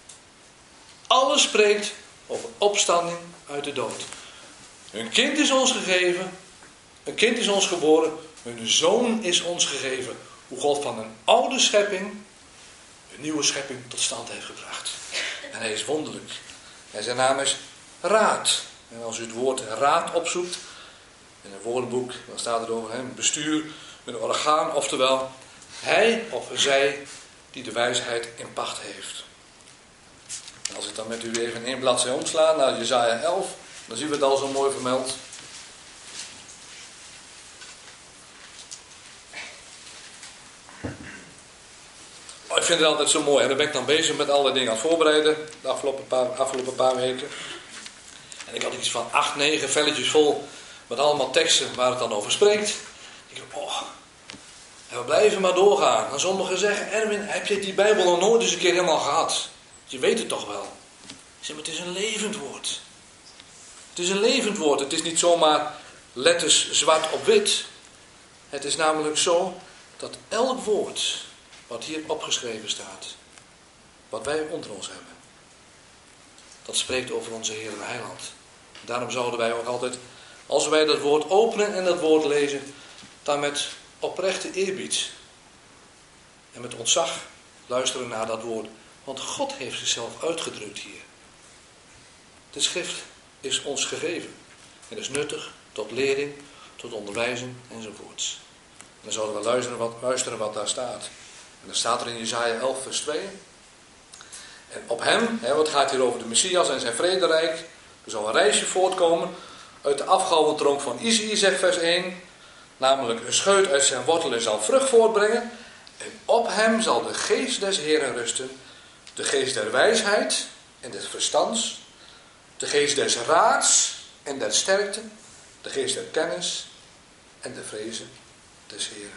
Alles spreekt over opstanding uit de dood. Een kind is ons gegeven. Een kind is ons geboren. Een zoon is ons gegeven. Hoe God van een oude schepping een nieuwe schepping tot stand heeft gebracht. En hij is wonderlijk. En zijn naam is Raad. En als u het woord raad opzoekt in een woordenboek, dan staat er over hem bestuur, een orgaan, oftewel hij of zij die de wijsheid in pacht heeft. En als ik dan met u even één bladzijde omsla naar Jesaja elf, dan zien we het al zo mooi vermeld. Oh, ik vind het altijd zo mooi. En dan ben ik dan bezig met alle dingen aan het voorbereiden. De afgelopen paar, afgelopen paar weken. En ik had iets van acht, negen velletjes vol. Met allemaal teksten waar het dan over spreekt. Ik dacht, oh. En we blijven maar doorgaan. En sommigen zeggen, Erwin, heb je die Bijbel nog nooit eens een keer helemaal gehad? Je weet het toch wel. Ik zeg, maar het is een levend woord. Het is een levend woord. Het is niet zomaar letters zwart op wit. Het is namelijk zo dat elk woord wat hier opgeschreven staat, wat wij onder ons hebben, dat spreekt over onze Heer en Heiland. Daarom zouden wij ook altijd, als wij dat woord openen en dat woord lezen, dan met oprechte eerbied en met ontzag luisteren naar dat woord. Want God heeft zichzelf uitgedrukt hier. De schrift is ons gegeven. En is nuttig tot lering, tot onderwijzing enzovoorts. En dan zouden we luisteren wat, luisteren wat daar staat. En dan staat er in Jesaja elf vers twee. En op hem, hè, wat gaat hier over de Messias en zijn vrederijk. Er zal een reisje voortkomen uit de afgehouden tronk van Isaïe, zegt vers één. Namelijk een scheut uit zijn wortelen zal vrucht voortbrengen. En op hem zal de geest des Heeren rusten. De geest der wijsheid en des verstands. De geest des raads en der sterkte. De geest der kennis en de vrezen des Heeren.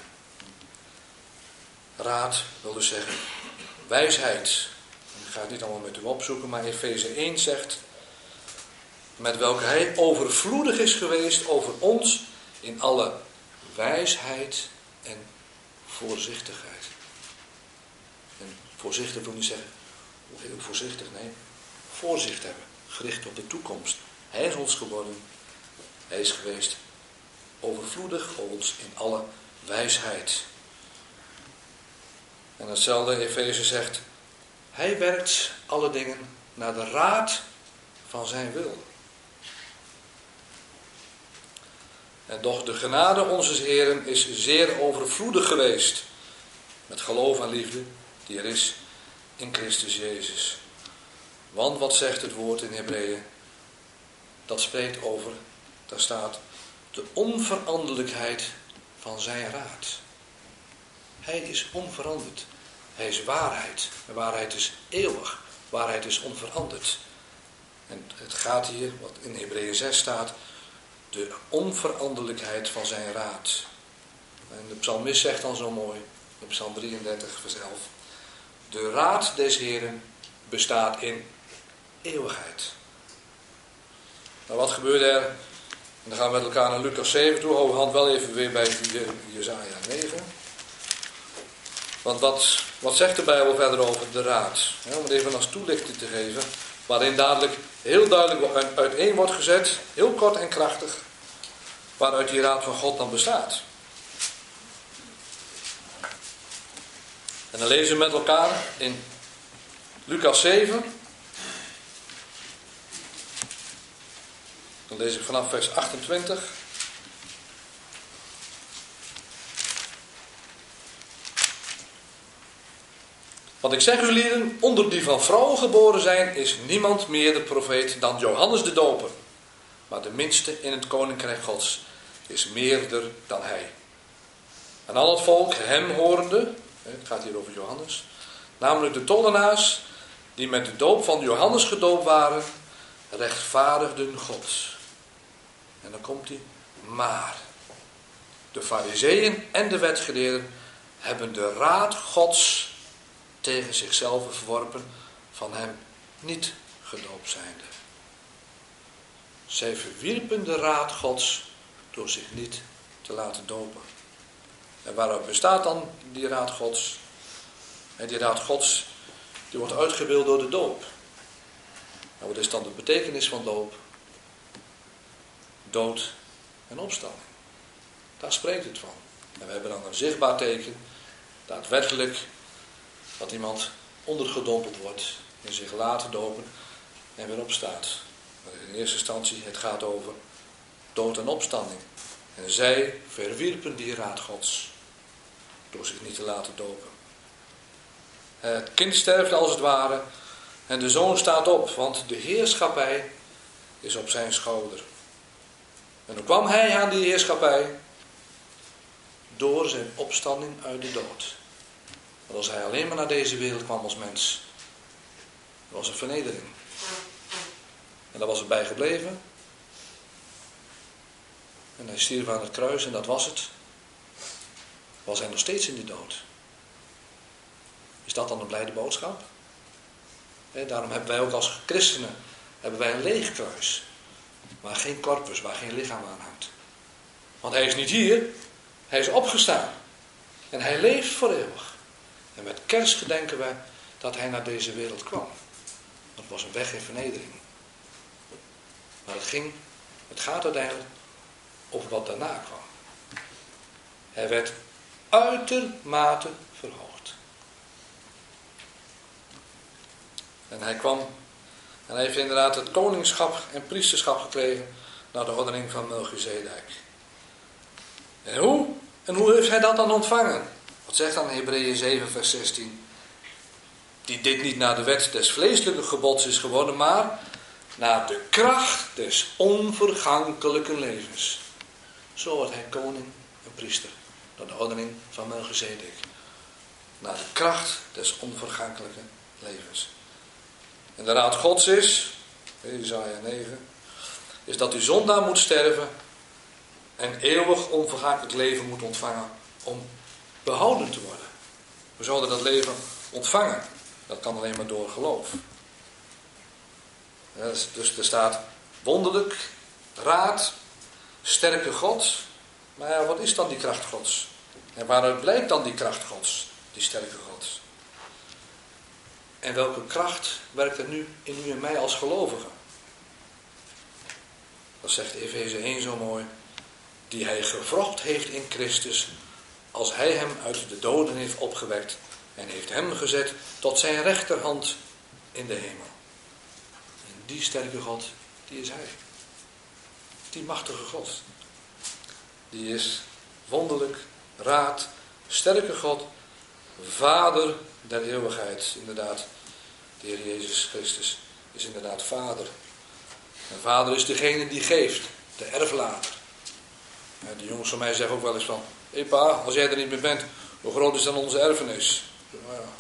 Raad wil dus zeggen wijsheid. Ik ga het niet allemaal met u opzoeken, maar Efeze één zegt, met welke hij overvloedig is geweest over ons in alle wijsheid en voorzichtigheid. En voorzichtig wil niet zeggen, heel voorzichtig, nee, voorzicht hebben, gericht op de toekomst. Hij is ons geworden, hij is geweest overvloedig over ons in alle wijsheid. En hetzelfde Efeze zegt, hij werkt alle dingen naar de raad van zijn wil. En doch de genade onze Heeren is zeer overvloedig geweest, met geloof en liefde die er is in Christus Jezus. Want wat zegt het woord in Hebreeën? Dat spreekt over, daar staat, de onveranderlijkheid van zijn raad. Hij is onveranderd. Hij is waarheid. En waarheid is eeuwig. Waarheid is onveranderd. En het gaat hier, wat in Hebreeën zes staat, de onveranderlijkheid van zijn raad. En de psalmist zegt dan zo mooi, in psalm drieëndertig vers elf. De raad des Heeren bestaat in eeuwigheid. Nou, wat gebeurde er? En dan gaan we met elkaar naar Lucas zeven toe. Overhand wel even weer bij Jesaja negen. Want wat, wat zegt de Bijbel verder over de raad? Ja, om het even als toelichting te geven. Waarin dadelijk heel duidelijk uiteen wordt gezet. Heel kort en krachtig. Waaruit die raad van God dan bestaat. En dan lezen we met elkaar in Lucas zeven. Dan lees ik vanaf vers achtentwintig. Want ik zeg u lieden, onder die van vrouwen geboren zijn, is niemand meer de profeet dan Johannes de Doper. Maar de minste in het koninkrijk Gods is meerder dan hij. En al het volk, hem horende, het gaat hier over Johannes, namelijk de tollenaars, die met de doop van Johannes gedoopt waren, rechtvaardigden God. En dan komt hij, maar de farizeeën en de wetgeleerden hebben de raad Gods tegen zichzelf verworpen, van hem niet gedoopt zijnde. Zij verwierpen de raad Gods door zich niet te laten dopen. En waaruit bestaat dan die raad Gods? En die raad Gods, die wordt uitgebeeld door de doop. Nou, wat is dan de betekenis van doop? Dood en opstanding. Daar spreekt het van. En we hebben dan een zichtbaar teken, daadwerkelijk, dat iemand ondergedompeld wordt en zich laten dopen en weer opstaat. Maar in eerste instantie, het gaat over dood en opstanding. En zij verwierpen die raad Gods door zich niet te laten dopen. Het kind sterft als het ware en de zoon staat op, want de heerschappij is op zijn schouder. En hoe kwam hij aan die heerschappij? Door zijn opstanding uit de dood. Want als hij alleen maar naar deze wereld kwam als mens, dat was een vernedering. En daar was het bij gebleven. En hij stierf aan het kruis en dat was het. Was hij nog steeds in de dood. Is dat dan een blijde boodschap? He, daarom hebben wij ook als christenen hebben wij een leeg kruis. Waar geen corpus, waar geen lichaam aan hangt. Want hij is niet hier. Hij is opgestaan. En hij leeft voor eeuwig. En met kerst gedenken wij dat hij naar deze wereld kwam. Dat was een weg in vernedering. Maar het ging, het gaat uiteindelijk over wat daarna kwam. Hij werd uitermate verhoogd. En hij kwam en hij heeft inderdaad het koningschap en priesterschap gekregen naar de ordening van Melchizedek. En hoe? En hoe heeft hij dat dan ontvangen? Wat zegt dan Hebreeën zeven vers zestien? Die dit niet naar de wet des vleeselijke gebods is geworden, maar naar de kracht des onvergankelijke levens. Zo wordt hij koning en priester, naar de ordening van Melchizedek. Naar de kracht des onvergankelijke levens. En de raad Gods is, Jesaja negen, is dat die zondaar moet sterven en eeuwig onvergankelijk leven moet ontvangen om behouden te worden. We zouden dat leven ontvangen. Dat kan alleen maar door geloof. Ja, dus er staat wonderlijk, raad, sterke God. Maar ja, wat is dan die kracht Gods? En waaruit blijkt dan die kracht Gods, die sterke God? En welke kracht werkt er nu in u en mij als gelovigen? Dat zegt Efeze één zo mooi. Die hij gevrocht heeft in Christus, als hij hem uit de doden heeft opgewekt en heeft hem gezet tot zijn rechterhand in de hemel. En die sterke God, die is hij. Die machtige God. Die is wonderlijk, raad, sterke God, Vader der eeuwigheid, inderdaad, de Heer Jezus Christus. is inderdaad vader. En vader is degene die geeft, de erflater. En de jongens van mij zeggen ook wel eens van, hé pa, als jij er niet meer bent, hoe groot is dan onze erfenis? Nou ja.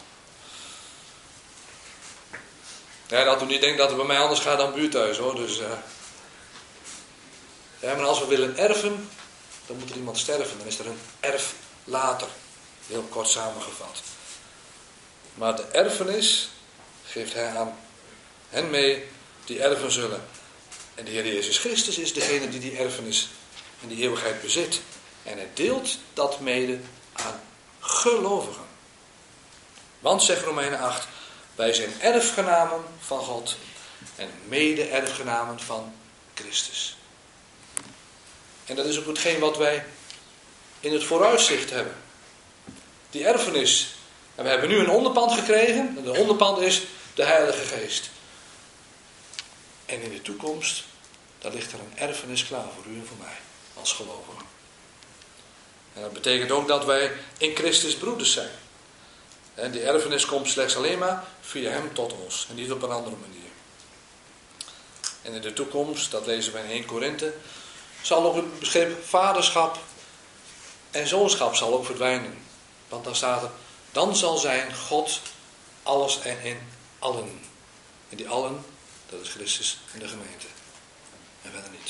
Ja, dat u niet denkt dat het bij mij anders gaat dan buurthuis hoor. Dus, uh... ja, maar als we willen erven, dan moet er iemand sterven. Dan is er een erflater. Heel kort samengevat. Maar de erfenis geeft hij aan hen mee die erven zullen. En de Heer Jezus Christus is degene die die erfenis en die eeuwigheid bezit. En hij deelt dat mede aan gelovigen. Want, zegt Romeinen acht, wij zijn erfgenamen van God en mede-erfgenamen van Christus. En dat is ook hetgeen wat wij in het vooruitzicht hebben. Die erfenis. En we hebben nu een onderpand gekregen. En de onderpand is de Heilige Geest. En in de toekomst, daar ligt er een erfenis klaar voor u en voor mij. Als gelovigen. En dat betekent ook dat wij in Christus broeders zijn. En die erfenis komt slechts alleen maar via hem tot ons. En niet op een andere manier. En in de toekomst, dat lezen we in eerste Korinthe, zal ook het begrip vaderschap en zoonschap zal ook verdwijnen. Want dan staat er, dan zal zijn God alles en in allen. En die allen, dat is Christus en de gemeente. En verder niet.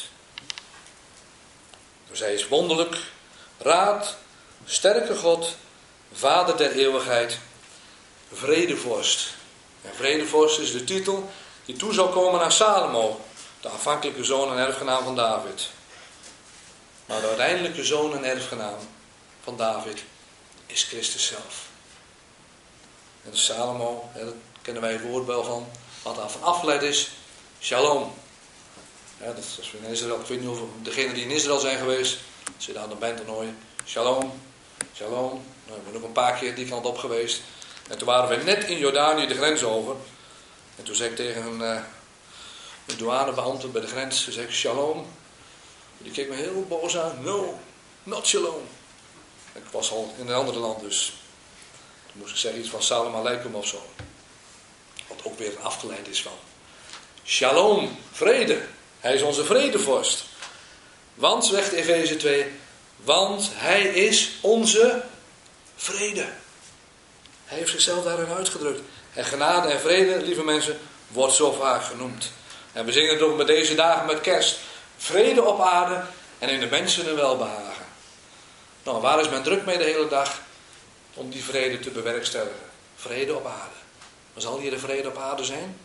Dus hij is wonderlijk, raad, sterke God, vader der eeuwigheid, vredevorst. En vredevorst is de titel die toe zal komen aan Salomo, de aanvankelijke zoon en erfgenaam van David. Maar de uiteindelijke zoon en erfgenaam van David is Christus zelf. En de Salomo, daar kennen wij het woord wel van, wat daarvan afgeleid is, shalom. Ja, dat is in Israël, ik weet niet of degenen die in Israël zijn geweest, als je daar aan de bandtoernooi, shalom, shalom. Nou, ik ben ook een paar keer die kant op geweest. En toen waren we net in Jordanië de grens over. En toen zei ik tegen een, uh, een douanebeambte bij de grens, toen zei ik shalom. Die keek me heel boos aan, no, not shalom. Ik was al in een ander land dus. Toen moest ik zeggen iets van salam aleikum of zo. Wat ook weer afgeleid is van shalom, vrede. Hij is onze vredevorst. Want, zegt Efeze twee, want hij is onze vrede. Hij heeft zichzelf daarin uitgedrukt. En genade en vrede, lieve mensen, wordt zo vaak genoemd. En we zingen het ook met deze dagen met kerst. Vrede op aarde en in de mensen een welbehagen. Nou, waar is men druk mee de hele dag? Om die vrede te bewerkstelligen. Vrede op aarde. Maar zal hier de vrede op aarde zijn?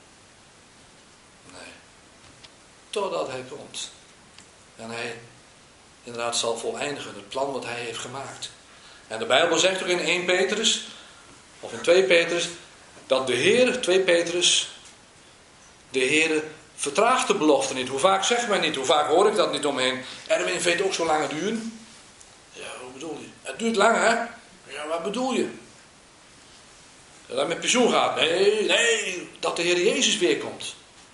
Nee. Totdat hij komt. En hij inderdaad zal voleindigen het plan wat hij heeft gemaakt. En de Bijbel zegt ook in eerste Petrus, of in tweede Petrus, dat de Heer, tweede Petrus, de Heer vertraagt de belofte niet. Hoe vaak zegt men niet, hoe vaak hoor ik dat niet omheen. Erwin, vindt ook zo lang duren? Ja, hoe bedoel je? Het duurt lang, hè? Ja, wat bedoel je? Dat hij met pensioen gaat? Nee, nee, dat de Heer Jezus weer komt.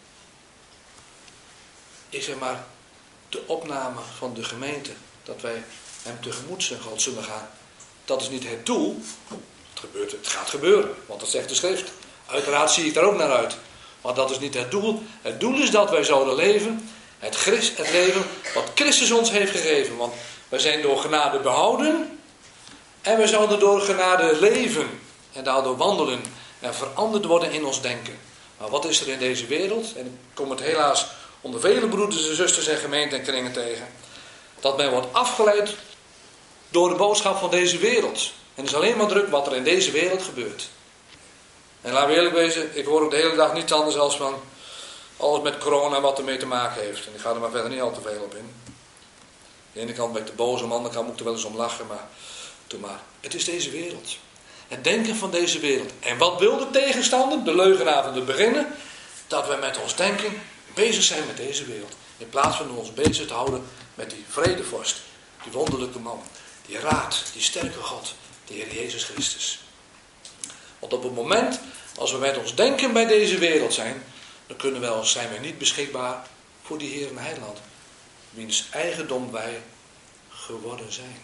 Ik zeg maar, de opname van de gemeente, dat wij hem tegemoet zullen gaan, dat is niet het doel. Het, gebeurt, het gaat gebeuren, want dat zegt de schrift. Uiteraard zie ik daar ook naar uit. Maar dat is niet het doel. Het doel is dat wij zouden leven, het, Christ, het leven wat Christus ons heeft gegeven. Want wij zijn door genade behouden en wij zouden door genade leven en daardoor wandelen en veranderd worden in ons denken. Maar wat is er in deze wereld? En ik kom het helaas onder vele broeders en zusters en gemeenten en kringen tegen. Dat men wordt afgeleid door de boodschap van deze wereld. En het is alleen maar druk wat er in deze wereld gebeurt. En laten we eerlijk wezen, ik hoor ook de hele dag niets anders als van alles met corona wat ermee te maken heeft. En ik ga er maar verder niet al te veel op in. Aan de ene kant ben ik te boos, aan de andere kant moet ik er wel eens om lachen, maar doe maar. Het is deze wereld. Het denken van deze wereld. En wat wil de tegenstander, de leugenaar van het beginnen? Dat wij met ons denken bezig zijn met deze wereld. In plaats van ons bezig te houden met die vredevorst, die wonderlijke man, die raad, die sterke God, de Heer Jezus Christus. Want op het moment, als we met ons denken bij deze wereld zijn, dan kunnen wij, zijn wij niet beschikbaar voor die Heer en Heiland, wiens eigendom wij geworden zijn.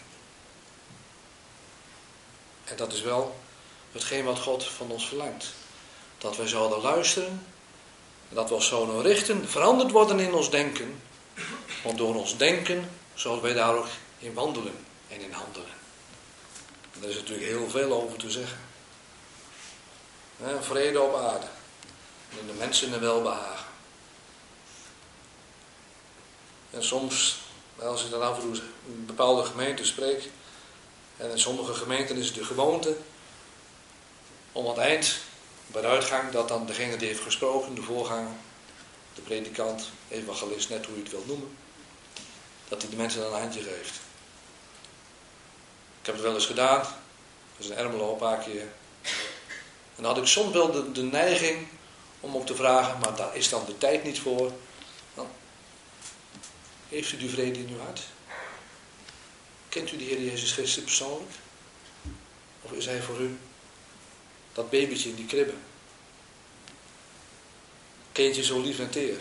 En dat is wel hetgeen wat God van ons verlangt. Dat wij zouden luisteren En dat we ons zouden richten, veranderd worden in ons denken. Want door ons denken zullen wij daar ook in wandelen en in handelen. En daar is natuurlijk heel veel over te zeggen. He, vrede op aarde. En in de mensen een welbehagen. En soms, als ik dan af en toe in bepaalde gemeenten spreek, en in sommige gemeenten is het de gewoonte om aan het eind, bij de uitgang, dat dan degene die heeft gesproken, de voorganger, de predikant, evangelist, net hoe je het wilt noemen, dat hij de mensen dan een handje geeft. Ik heb het wel eens gedaan, dat is in Ermelo een paar keer. En dan had ik soms wel de, de neiging om ook te vragen, maar daar is dan de tijd niet voor. Nou, heeft u die vrede in uw hart? Kent u de Heer Jezus Christus persoonlijk? Of is Hij voor u dat babytje in die kribbe? Kindje zo lief en teer?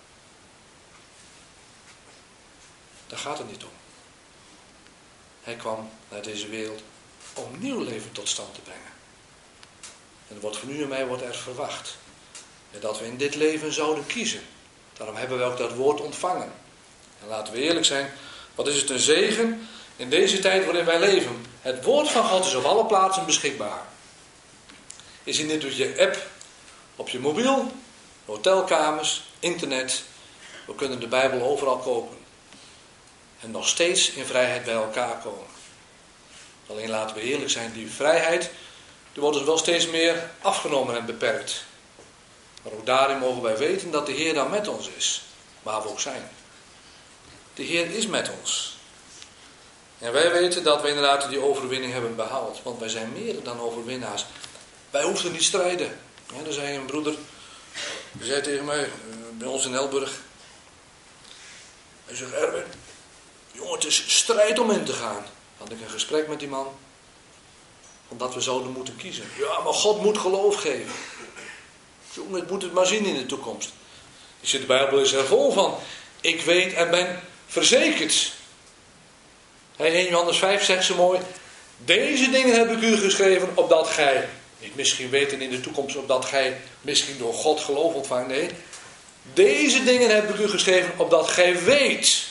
Daar gaat het niet om. Hij kwam naar deze wereld om nieuw leven tot stand te brengen. En wat van u en mij wordt er verwacht. En dat we in dit leven zouden kiezen. Daarom hebben we ook dat woord ontvangen. En laten we eerlijk zijn, wat is het een zegen in deze tijd waarin wij leven. Het woord van God is op alle plaatsen beschikbaar. Is in dit op je app, op je mobiel, hotelkamers, internet. We kunnen de Bijbel overal kopen. En nog steeds in vrijheid bij elkaar komen. Alleen laten we eerlijk zijn, die vrijheid, die wordt dus wel steeds meer afgenomen en beperkt. Maar ook daarin mogen wij weten dat de Heer dan met ons is. Waar we ook zijn. De Heer is met ons. En wij weten dat we inderdaad die overwinning hebben behaald. Want wij zijn meer dan overwinnaars. Wij hoefden niet strijden. Ja, er zei een broeder, die zei tegen mij, bij ons in Elburg. Hij zegt, Erwin, jongen, het is strijd om in te gaan. Had ik een gesprek met die man. Omdat we zouden moeten kiezen. Ja, maar God moet geloof geven. Jongen, ik moet het maar zien in de toekomst. Ik zit de Bijbel is er vol van. Ik weet en ben verzekerd. In Johannes vijf zegt ze mooi. Deze dingen heb ik u geschreven opdat gij, niet misschien weten in de toekomst opdat gij misschien door God geloof ontvangt. Nee. Deze dingen heb ik u geschreven opdat gij weet.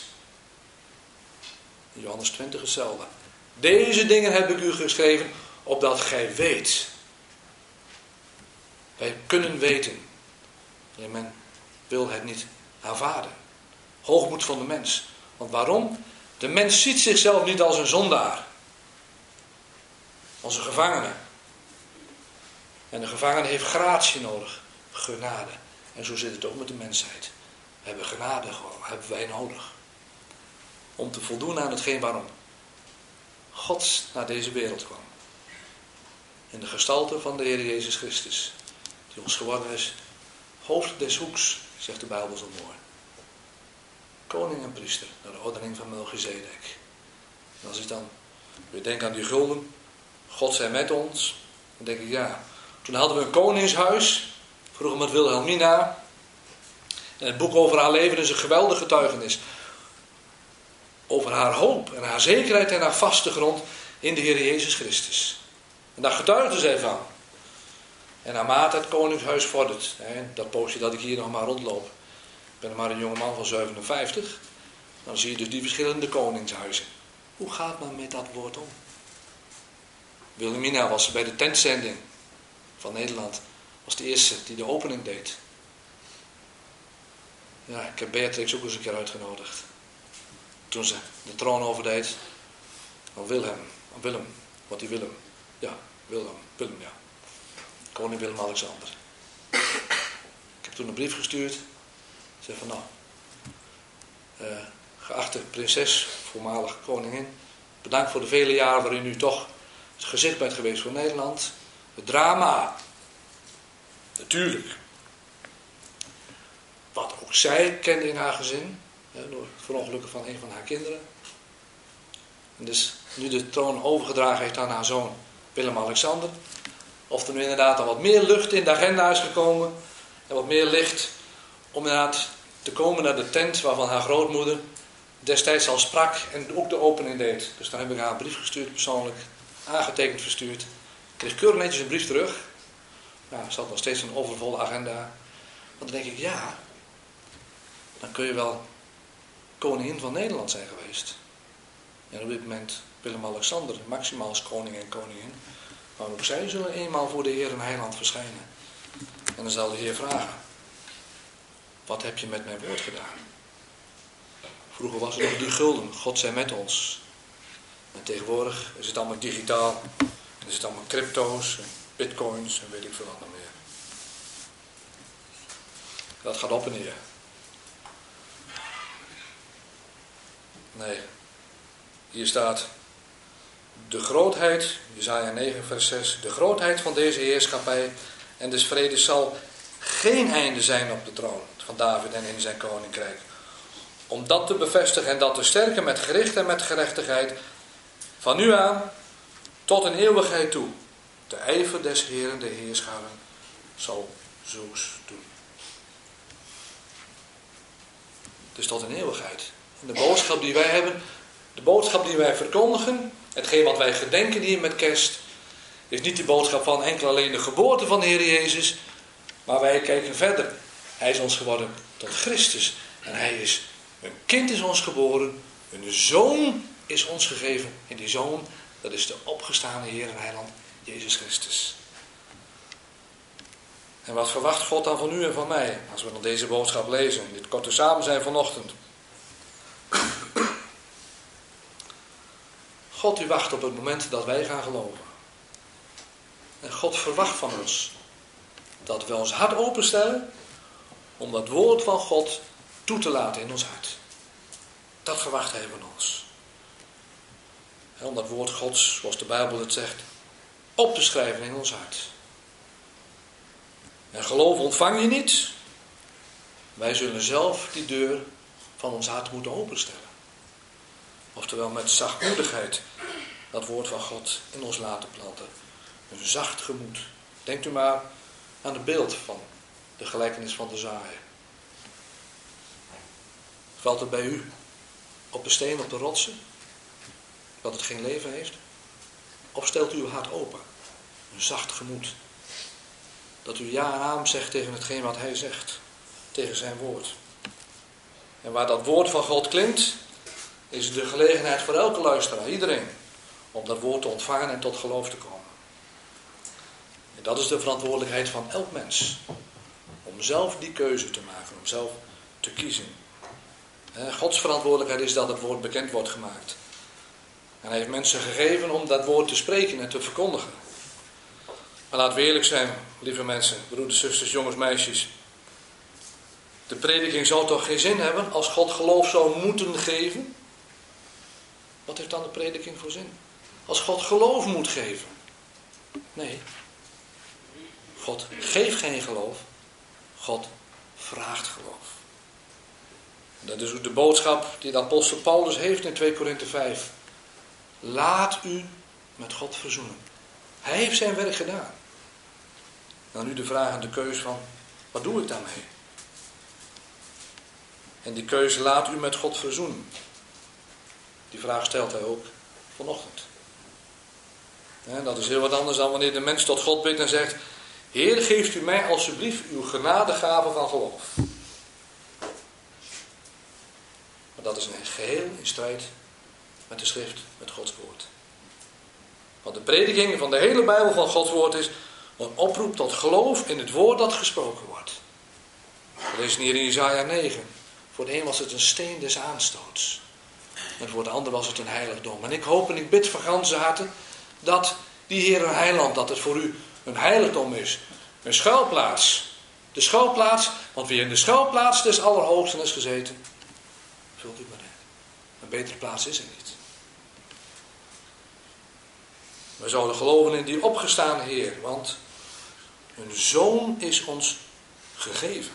In Johannes twintig hetzelfde. Deze dingen heb ik u geschreven opdat gij weet. Wij kunnen weten. Alleen men wil het niet aanvaarden. Hoogmoed van de mens. Want waarom? De mens ziet zichzelf niet als een zondaar. Als een gevangene. En de gevangene heeft gratie nodig. Genade. En zo zit het ook met de mensheid. We hebben genade gewoon. Hebben wij nodig. Om te voldoen aan hetgeen waarom God naar deze wereld kwam. In de gestalte van de Heer Jezus Christus. Die ons geworden is. Hoofd des hoeks. Zegt de Bijbel zo mooi. Koning en priester. Naar de ordening van Melchizedek. En als ik dan weer denk aan die gulden. God zij met ons. Dan denk ik ja. Toen hadden we een koningshuis. Vroeger met Wilhelmina. En het boek over haar leven is een geweldige getuigenis. Over haar hoop en haar zekerheid en haar vaste grond in de Heer Jezus Christus. En daar getuigde zij van. En naarmate het koningshuis vordert. Hè, dat poosje dat ik hier nog maar rondloop. Ik ben maar een jongeman van zevenenvijftig. Dan zie je dus die verschillende koningshuizen. Hoe gaat men met dat woord om? Wilhelmina was bij de tentzending van Nederland. Was de eerste die de opening deed. Ja, ik heb Beatrix ook eens een keer uitgenodigd. Toen ze de troon overdeed. Aan Wilhelm. Aan Willem. Wat die Willem. Ja, Willem. Willem, ja. Koning Willem-Alexander. Ik heb toen een brief gestuurd. Ik zei van nou. Uh, geachte prinses, voormalige koningin. Bedankt voor de vele jaren waarin u toch het gezicht bent geweest voor Nederland. Het drama. Natuurlijk. Wat ook zij kende in haar gezin. Door het verongelukken van een van haar kinderen. En dus nu de troon overgedragen heeft aan haar zoon Willem-Alexander. Of er nu inderdaad al wat meer lucht in de agenda is gekomen. En wat meer licht om inderdaad te komen naar de tent waarvan haar grootmoeder destijds al sprak en ook de opening deed. Dus dan heb ik haar een brief gestuurd persoonlijk. Aangetekend verstuurd. Ik kreeg keurig netjes een brief terug. Ja, er zat nog steeds een overvolle agenda. Want dan denk ik, ja, dan kun je wel koningin van Nederland zijn geweest. En op dit moment Willem-Alexander, maximaal als koning en koningin. Maar ook zij zullen eenmaal voor de Heer en Heiland verschijnen. En dan zal de Heer vragen, wat heb je met mijn woord gedaan? Vroeger was het nog die gulden, God zij met ons. En tegenwoordig is het allemaal digitaal. En is het allemaal crypto's, en bitcoins en weet ik veel wat nog meer. Dat gaat op en neer. Nee. Hier staat de grootheid, Jesaja negen vers zes, de grootheid van deze heerschappij en des vredes zal geen einde zijn op de troon van David en in zijn koninkrijk. Om dat te bevestigen en dat te sterken met gericht en met gerechtigheid, van nu aan tot een eeuwigheid toe. De ijver des Heeren, de Heerscharen, zal zo's doen. Dus tot een eeuwigheid. En de boodschap die wij hebben, de boodschap die wij verkondigen, hetgeen wat wij gedenken hier met kerst, is niet de boodschap van enkel alleen de geboorte van de Heer Jezus, maar wij kijken verder. Hij is ons geworden tot Christus. En hij is, een kind is ons geboren, een zoon is ons gegeven. En die zoon, dat is de opgestane Heer en Heiland, Jezus Christus. En wat verwacht God dan van u en van mij, als we dan deze boodschap lezen, in dit korte samen zijn vanochtend? God, u wacht op het moment dat wij gaan geloven. En God verwacht van ons dat we ons hart openstellen om dat woord van God toe te laten in ons hart. Dat verwacht hij van ons. En om dat woord Gods, zoals de Bijbel het zegt, op te schrijven in ons hart. En geloof ontvang je niet. Wij zullen zelf die deur van ons hart moeten openstellen. Oftewel met zachtmoedigheid dat woord van God in ons laten planten. Een zacht gemoed. Denkt u maar aan het beeld van de gelijkenis van de zaaier. Valt het bij u op de steen, op de rotsen, dat het geen leven heeft? Of stelt u uw hart open? Een zacht gemoed. Dat u ja en amen zegt tegen hetgeen wat hij zegt. Tegen zijn woord. En waar dat woord van God klinkt, is de gelegenheid voor elke luisteraar, iedereen, om dat woord te ontvangen en tot geloof te komen. En dat is de verantwoordelijkheid van elk mens. Om zelf die keuze te maken, om zelf te kiezen. Gods verantwoordelijkheid is dat het woord bekend wordt gemaakt. En hij heeft mensen gegeven om dat woord te spreken en te verkondigen. Maar laten we eerlijk zijn, lieve mensen, broeders, zusters, jongens, meisjes. De prediking zou toch geen zin hebben als God geloof zou moeten geven? Wat heeft dan de prediking voor zin? Als God geloof moet geven. Nee. God geeft geen geloof. God vraagt geloof. Dat is ook de boodschap die de apostel Paulus heeft in twee Korinthe vijf. Laat u met God verzoenen. Hij heeft zijn werk gedaan. Dan nu de vraag en de keuze van, wat doe ik daarmee? En die keuze, laat u met God verzoenen. Die vraag stelt hij ook vanochtend. En dat is heel wat anders dan wanneer de mens tot God bidt en zegt, Heer, geeft u mij alsjeblieft uw genadegave van geloof. Maar dat is een geheel in strijd met de schrift, met Gods woord. Want de prediking van de hele Bijbel van Gods woord is een oproep tot geloof in het woord dat gesproken wordt. We lezen hier in Jesaja negen. Voor de een was het een steen des aanstoots. En voor de ander was het een heiligdom. En ik hoop en ik bid van ganse harte dat die Heer en Heiland, dat het voor u een heiligdom is. Een schuilplaats. De schuilplaats, want wie in de schuilplaats des Allerhoogsten is gezeten, vult u maar in. Een betere plaats is er niet. We zouden geloven in die opgestaande Heer, want een zoon is ons gegeven.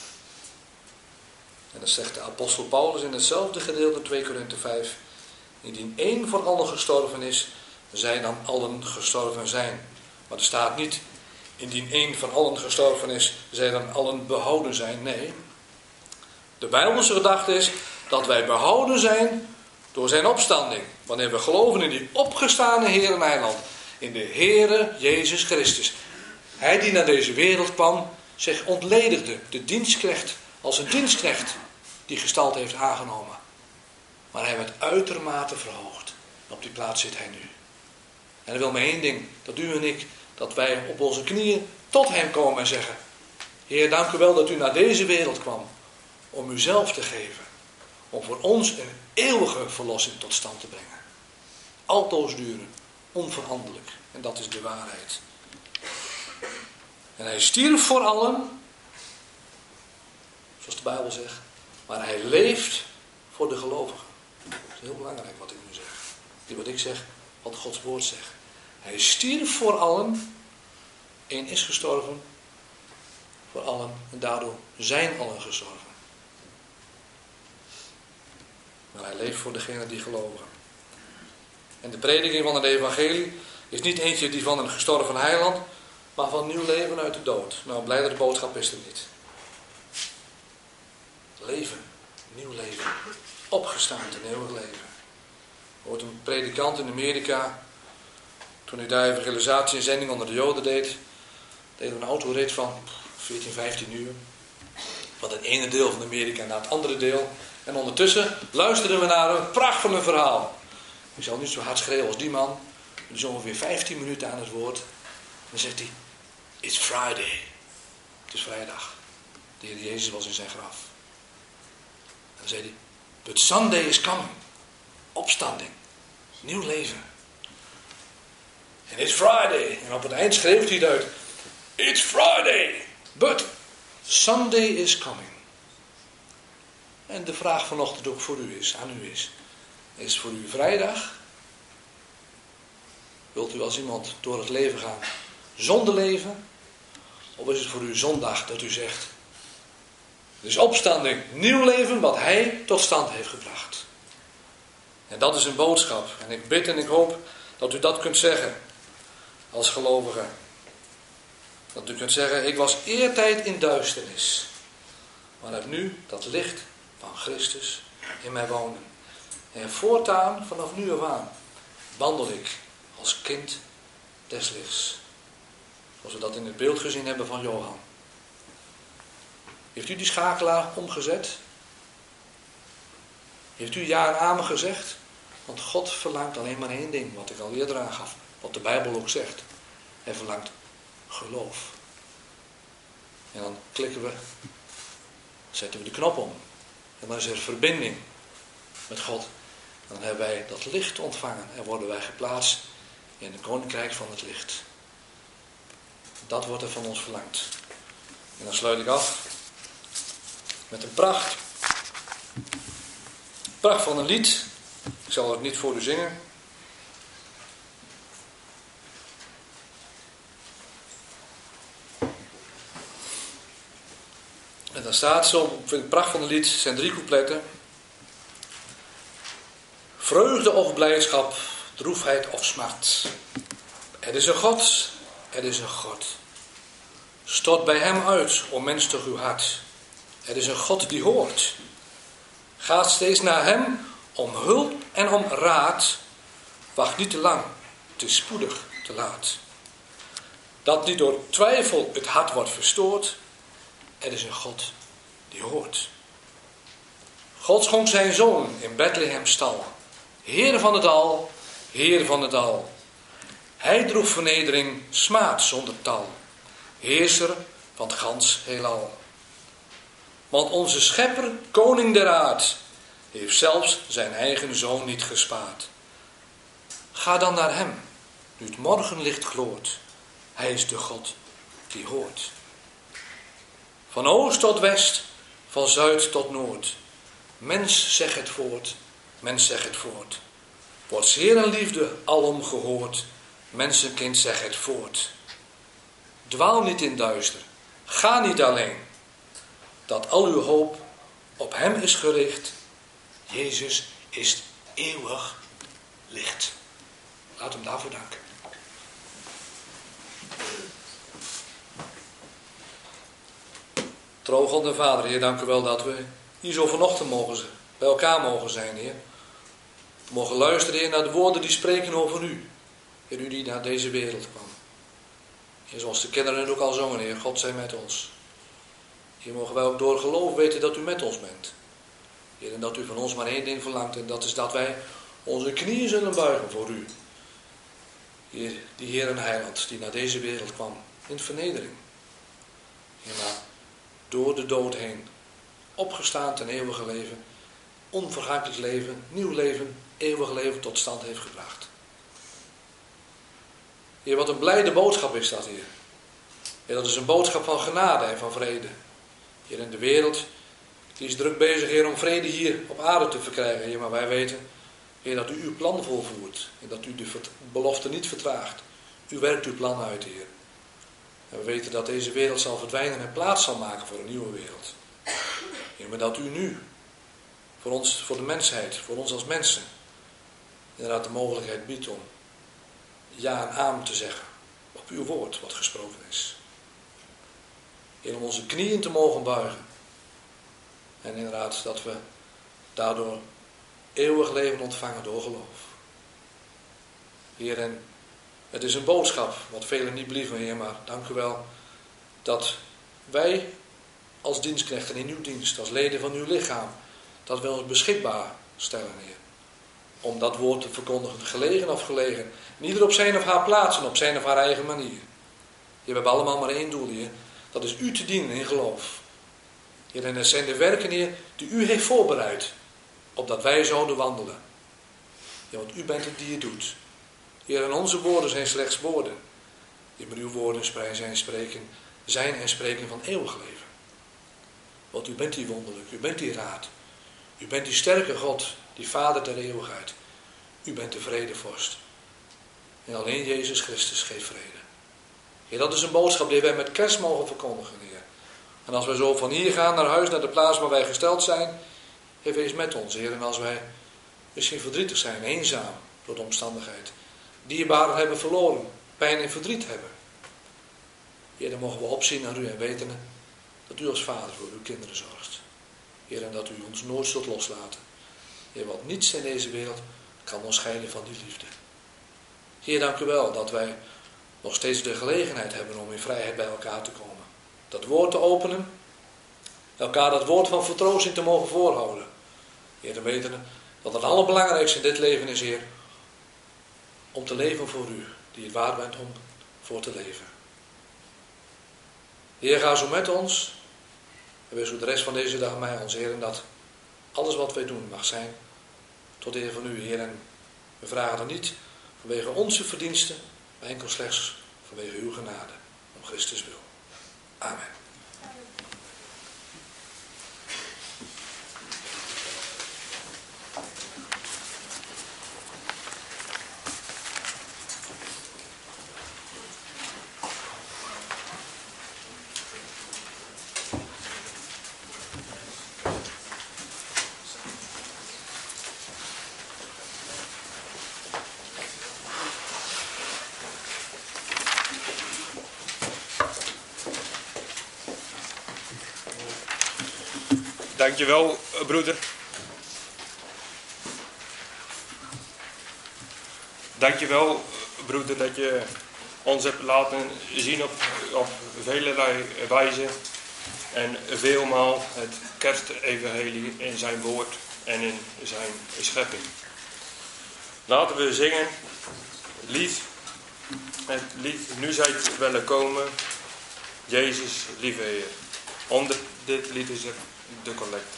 En dat zegt de apostel Paulus in hetzelfde gedeelte twee Korinthe vijf. Indien één voor allen gestorven is, zij dan allen gestorven zijn. Maar er staat niet, indien één van allen gestorven is, zij dan allen behouden zijn. Nee, de Bijbelse gedachte is dat wij behouden zijn door zijn opstanding. Wanneer we geloven in die opgestane Heer en Heiland. In de Heere Jezus Christus. Hij die naar deze wereld kwam, zich ontledigde, de dienstknecht als een dienstknecht die gestalte heeft aangenomen. Maar hij werd uitermate verhoogd. En op die plaats zit hij nu. En hij wil maar één ding, dat u en ik, dat wij op onze knieën tot hem komen en zeggen: Heer, dank u wel dat u naar deze wereld kwam om uzelf te geven. Om voor ons een eeuwige verlossing tot stand te brengen. Altoos duren, onveranderlijk. En dat is de waarheid. En hij stierf voor allen, zoals de Bijbel zegt, maar hij leeft voor de gelovigen. Dat is heel belangrijk wat ik nu zeg. Niet wat ik zeg, wat Gods woord zegt. Hij stierf voor allen, één is gestorven voor allen en daardoor zijn allen gestorven. Maar hij leeft voor degenen die geloven. En de prediking van het evangelie is niet eentje die van een gestorven heiland, maar van nieuw leven uit de dood. Nou, blij dat de boodschap is er niet. Leven, nieuw leven, opgestaan ten eeuwig leven. Er hoort een predikant in Amerika, toen hij daar evangelisatie en zending onder de Joden deed, deed een autorit van veertien, vijftien uur. Van het ene deel van Amerika naar het andere deel. En ondertussen luisterden we naar een pracht van een verhaal. Ik zal niet zo hard schreeuwen als die man. Die is ongeveer vijftien minuten aan het woord. En dan zegt hij: It's Friday. Het is vrijdag. De Heer Jezus was in zijn graf. En dan zei hij: But Sunday is coming. Opstanding. Nieuw leven. En it's Friday. En op het eind schreeuwt hij het uit: It's Friday. But Sunday is coming. En de vraag vanochtend ook voor u is, aan u is: is voor u vrijdag? Wilt u als iemand door het leven gaan zonder leven? Of is het voor u zondag dat u zegt: het is opstanding, nieuw leven wat hij tot stand heeft gebracht. En dat is een boodschap. En ik bid en ik hoop dat u dat kunt zeggen als gelovige. Dat u kunt zeggen: ik was eertijd in duisternis, maar heb nu dat licht van Christus in mij wonen. En voortaan, vanaf nu af aan, wandel ik als kind des lichts. Zoals we dat in het beeld gezien hebben van Johan. Heeft u die schakelaar omgezet? Heeft u ja en amen gezegd? Want God verlangt alleen maar één ding, wat ik al eerder aangaf. Wat de Bijbel ook zegt. Hij verlangt geloof. En dan klikken we, zetten we de knop om. En dan is er verbinding met God. En dan hebben wij dat licht ontvangen. En worden wij geplaatst in het koninkrijk van het licht. Dat wordt er van ons verlangd. En dan sluit ik af met een pracht. Pracht van een lied. Ik zal het niet voor u zingen. En dan staat zo, vind ik pracht van een lied, zijn drie coupletten. Vreugde of blijdschap, droefheid of smart. Er is een God, er is een God. Stort bij hem uit, o mens toch uw hart. Er is een God die hoort. Gaat steeds naar hem om hulp en om raad. Wacht niet te lang, het is spoedig te laat. Dat niet door twijfel het hart wordt verstoord. Er is een God die hoort. God schonk zijn zoon in Bethlehem stal. Heer van het al, Heer van het al. Hij droeg vernedering, smaad zonder tal. Heerser van het gans heelal. Want onze schepper, koning der aard, heeft zelfs zijn eigen zoon niet gespaard. Ga dan naar hem, nu het morgenlicht gloort. Hij is de God die hoort. Van oost tot west, van zuid tot noord. Mens zeg het voort, mens zeg het voort. Wordt zeer en liefde alom gehoord. Mensenkind zeg het voort. Dwaal niet in duister, ga niet alleen. Dat al uw hoop op hem is gericht. Jezus is eeuwig licht. Laat hem daarvoor danken. Trouw God en Vader, Heer, dank u wel dat we hier zo vanochtend mogen, bij elkaar mogen zijn, Heer. We mogen luisteren, Heer, naar de woorden die spreken over u. Heer, u die naar deze wereld kwam. Heer, zoals de kinderen het ook al zongen, Heer, God zij met ons. Hier mogen wij ook door geloof weten dat u met ons bent. Heer, en dat u van ons maar één ding verlangt. En dat is dat wij onze knieën zullen buigen voor u. Heer, die Heer en Heiland die naar deze wereld kwam. In vernedering. Heer, maar door de dood heen. Opgestaan ten eeuwige leven. Onvergankelijk leven. Nieuw leven. Eeuwig leven tot stand heeft gebracht. Heer, wat een blijde boodschap is dat, Heer. Heer, dat is een boodschap van genade en van vrede. Heer, in de wereld, die is druk bezig, Heer, om vrede hier op aarde te verkrijgen. Heer, maar wij weten, Heer, dat u uw plan volvoert. En dat u de belofte niet vertraagt. U werkt uw plan uit, Heer. En we weten dat deze wereld zal verdwijnen en plaats zal maken voor een nieuwe wereld. Heer, maar dat u nu, voor ons, voor de mensheid, voor ons als mensen, inderdaad de mogelijkheid biedt om ja en amen te zeggen op uw woord wat gesproken is. Heer, om onze knieën te mogen buigen. En inderdaad dat we daardoor eeuwig leven ontvangen door geloof. Heer, en het is een boodschap wat velen niet believen, Heer, maar dank u wel dat wij als dienstknechten in uw dienst, als leden van uw lichaam, dat we ons beschikbaar stellen, Heer. Om dat woord te verkondigen, gelegen of gelegen. En ieder op zijn of haar plaats en op zijn of haar eigen manier. Heer, we hebben allemaal maar één doel, Heer. Dat is u te dienen in geloof. Heer, en het zijn de werken, Heer, die u heeft voorbereid. Opdat wij zouden wandelen. Ja, want u bent het die het doet. Heer, en onze woorden zijn slechts woorden. Heer, maar uw woorden zijn spreken, zijn en spreken van eeuwig leven. Want u bent die wonderlijk, u bent die raad. U bent die sterke God, die Vader der eeuwigheid. U bent de vredevorst. En alleen Jezus Christus geeft vrede. Heer, dat is een boodschap die wij met kerst mogen verkondigen, Heer. En als wij zo van hier gaan naar huis, naar de plaats waar wij gesteld zijn, Heer, wees met ons, Heer. En als wij misschien verdrietig zijn, eenzaam door de omstandigheid, dierbaren hebben verloren, pijn en verdriet hebben, Heer, dan mogen we opzien naar u en weten dat u als Vader voor uw kinderen zorgt. Heer, en dat u ons nooit zult loslaten. Heer, want niets in deze wereld kan ons scheiden van die liefde. Heer, dank u wel dat wij nog steeds de gelegenheid hebben om in vrijheid bij elkaar te komen. Dat woord te openen. Elkaar dat woord van vertroosting te mogen voorhouden. Heer, dan weten we dat het allerbelangrijkste in dit leven is, Heer, om te leven voor u, die het waard bent om voor te leven. Heer, ga zo met ons. En wees ook de rest van deze dag bij ons, Heer, en dat alles wat wij doen mag zijn tot eer van u, Heer. En we vragen dat niet vanwege onze verdiensten, maar enkel slechts vanwege uw genade, om Christus wil. Amen. Dankjewel, broeder. Dankjewel, broeder, dat je ons hebt laten zien op, op velerlei wijze. En veelmaal het kerstevangelie in zijn woord en in zijn schepping. Laten we zingen lied. Het lied Nu zijt willen komen. Jezus, lieve Heer. Onder dit lied is er de collecte.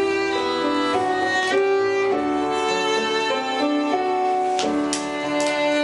Thank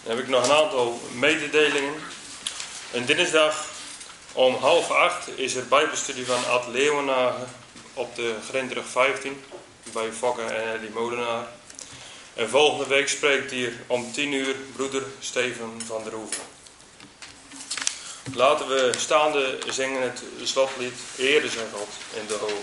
Dan heb ik nog een aantal mededelingen. En dinsdag om half acht is er bijbelstudie van Ad Leeuwenhagen op de Grindrug vijftien bij Fokke en Ellie Molenaar. En volgende week spreekt hier om tien uur broeder Steven van der Hoeven. Laten we staande zingen het slotlied Ere zij God in de hoog.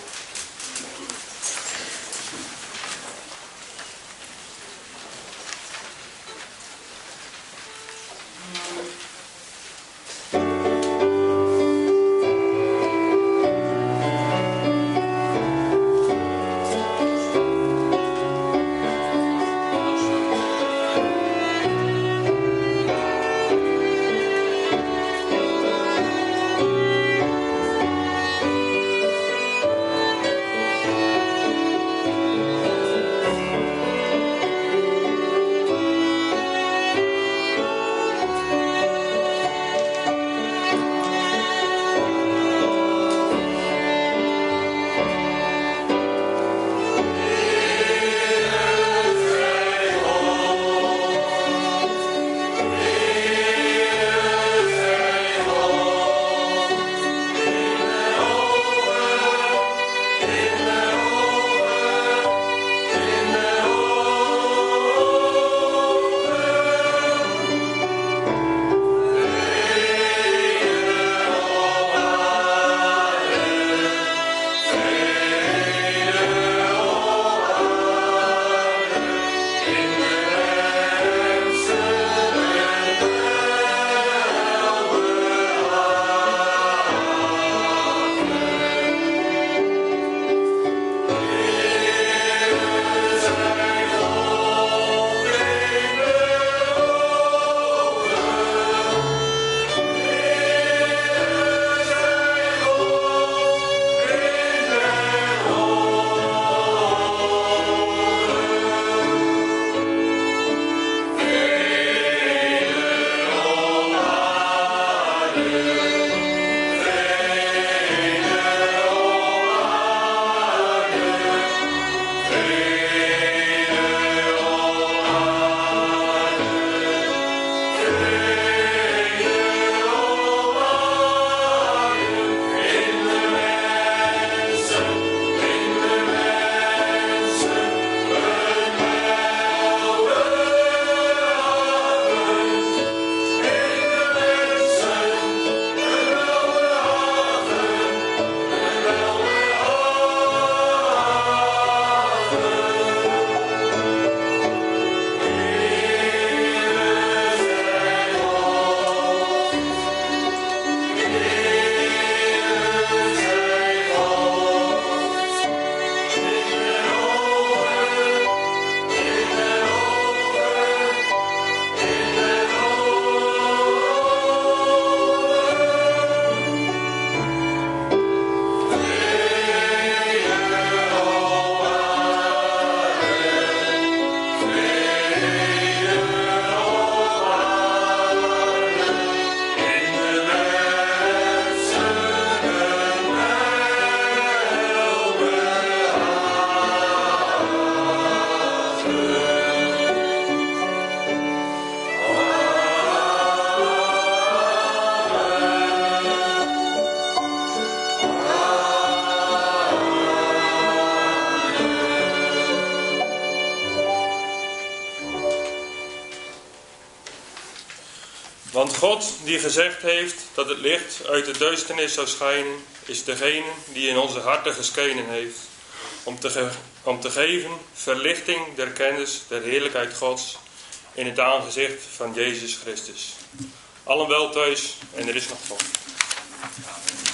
Want God die gezegd heeft dat het licht uit de duisternis zou schijnen, is degene die in onze harten geschenen heeft, om te, ge- om te geven verlichting der kennis der heerlijkheid Gods in het aangezicht van Jezus Christus. Allen wel thuis en er is nog God.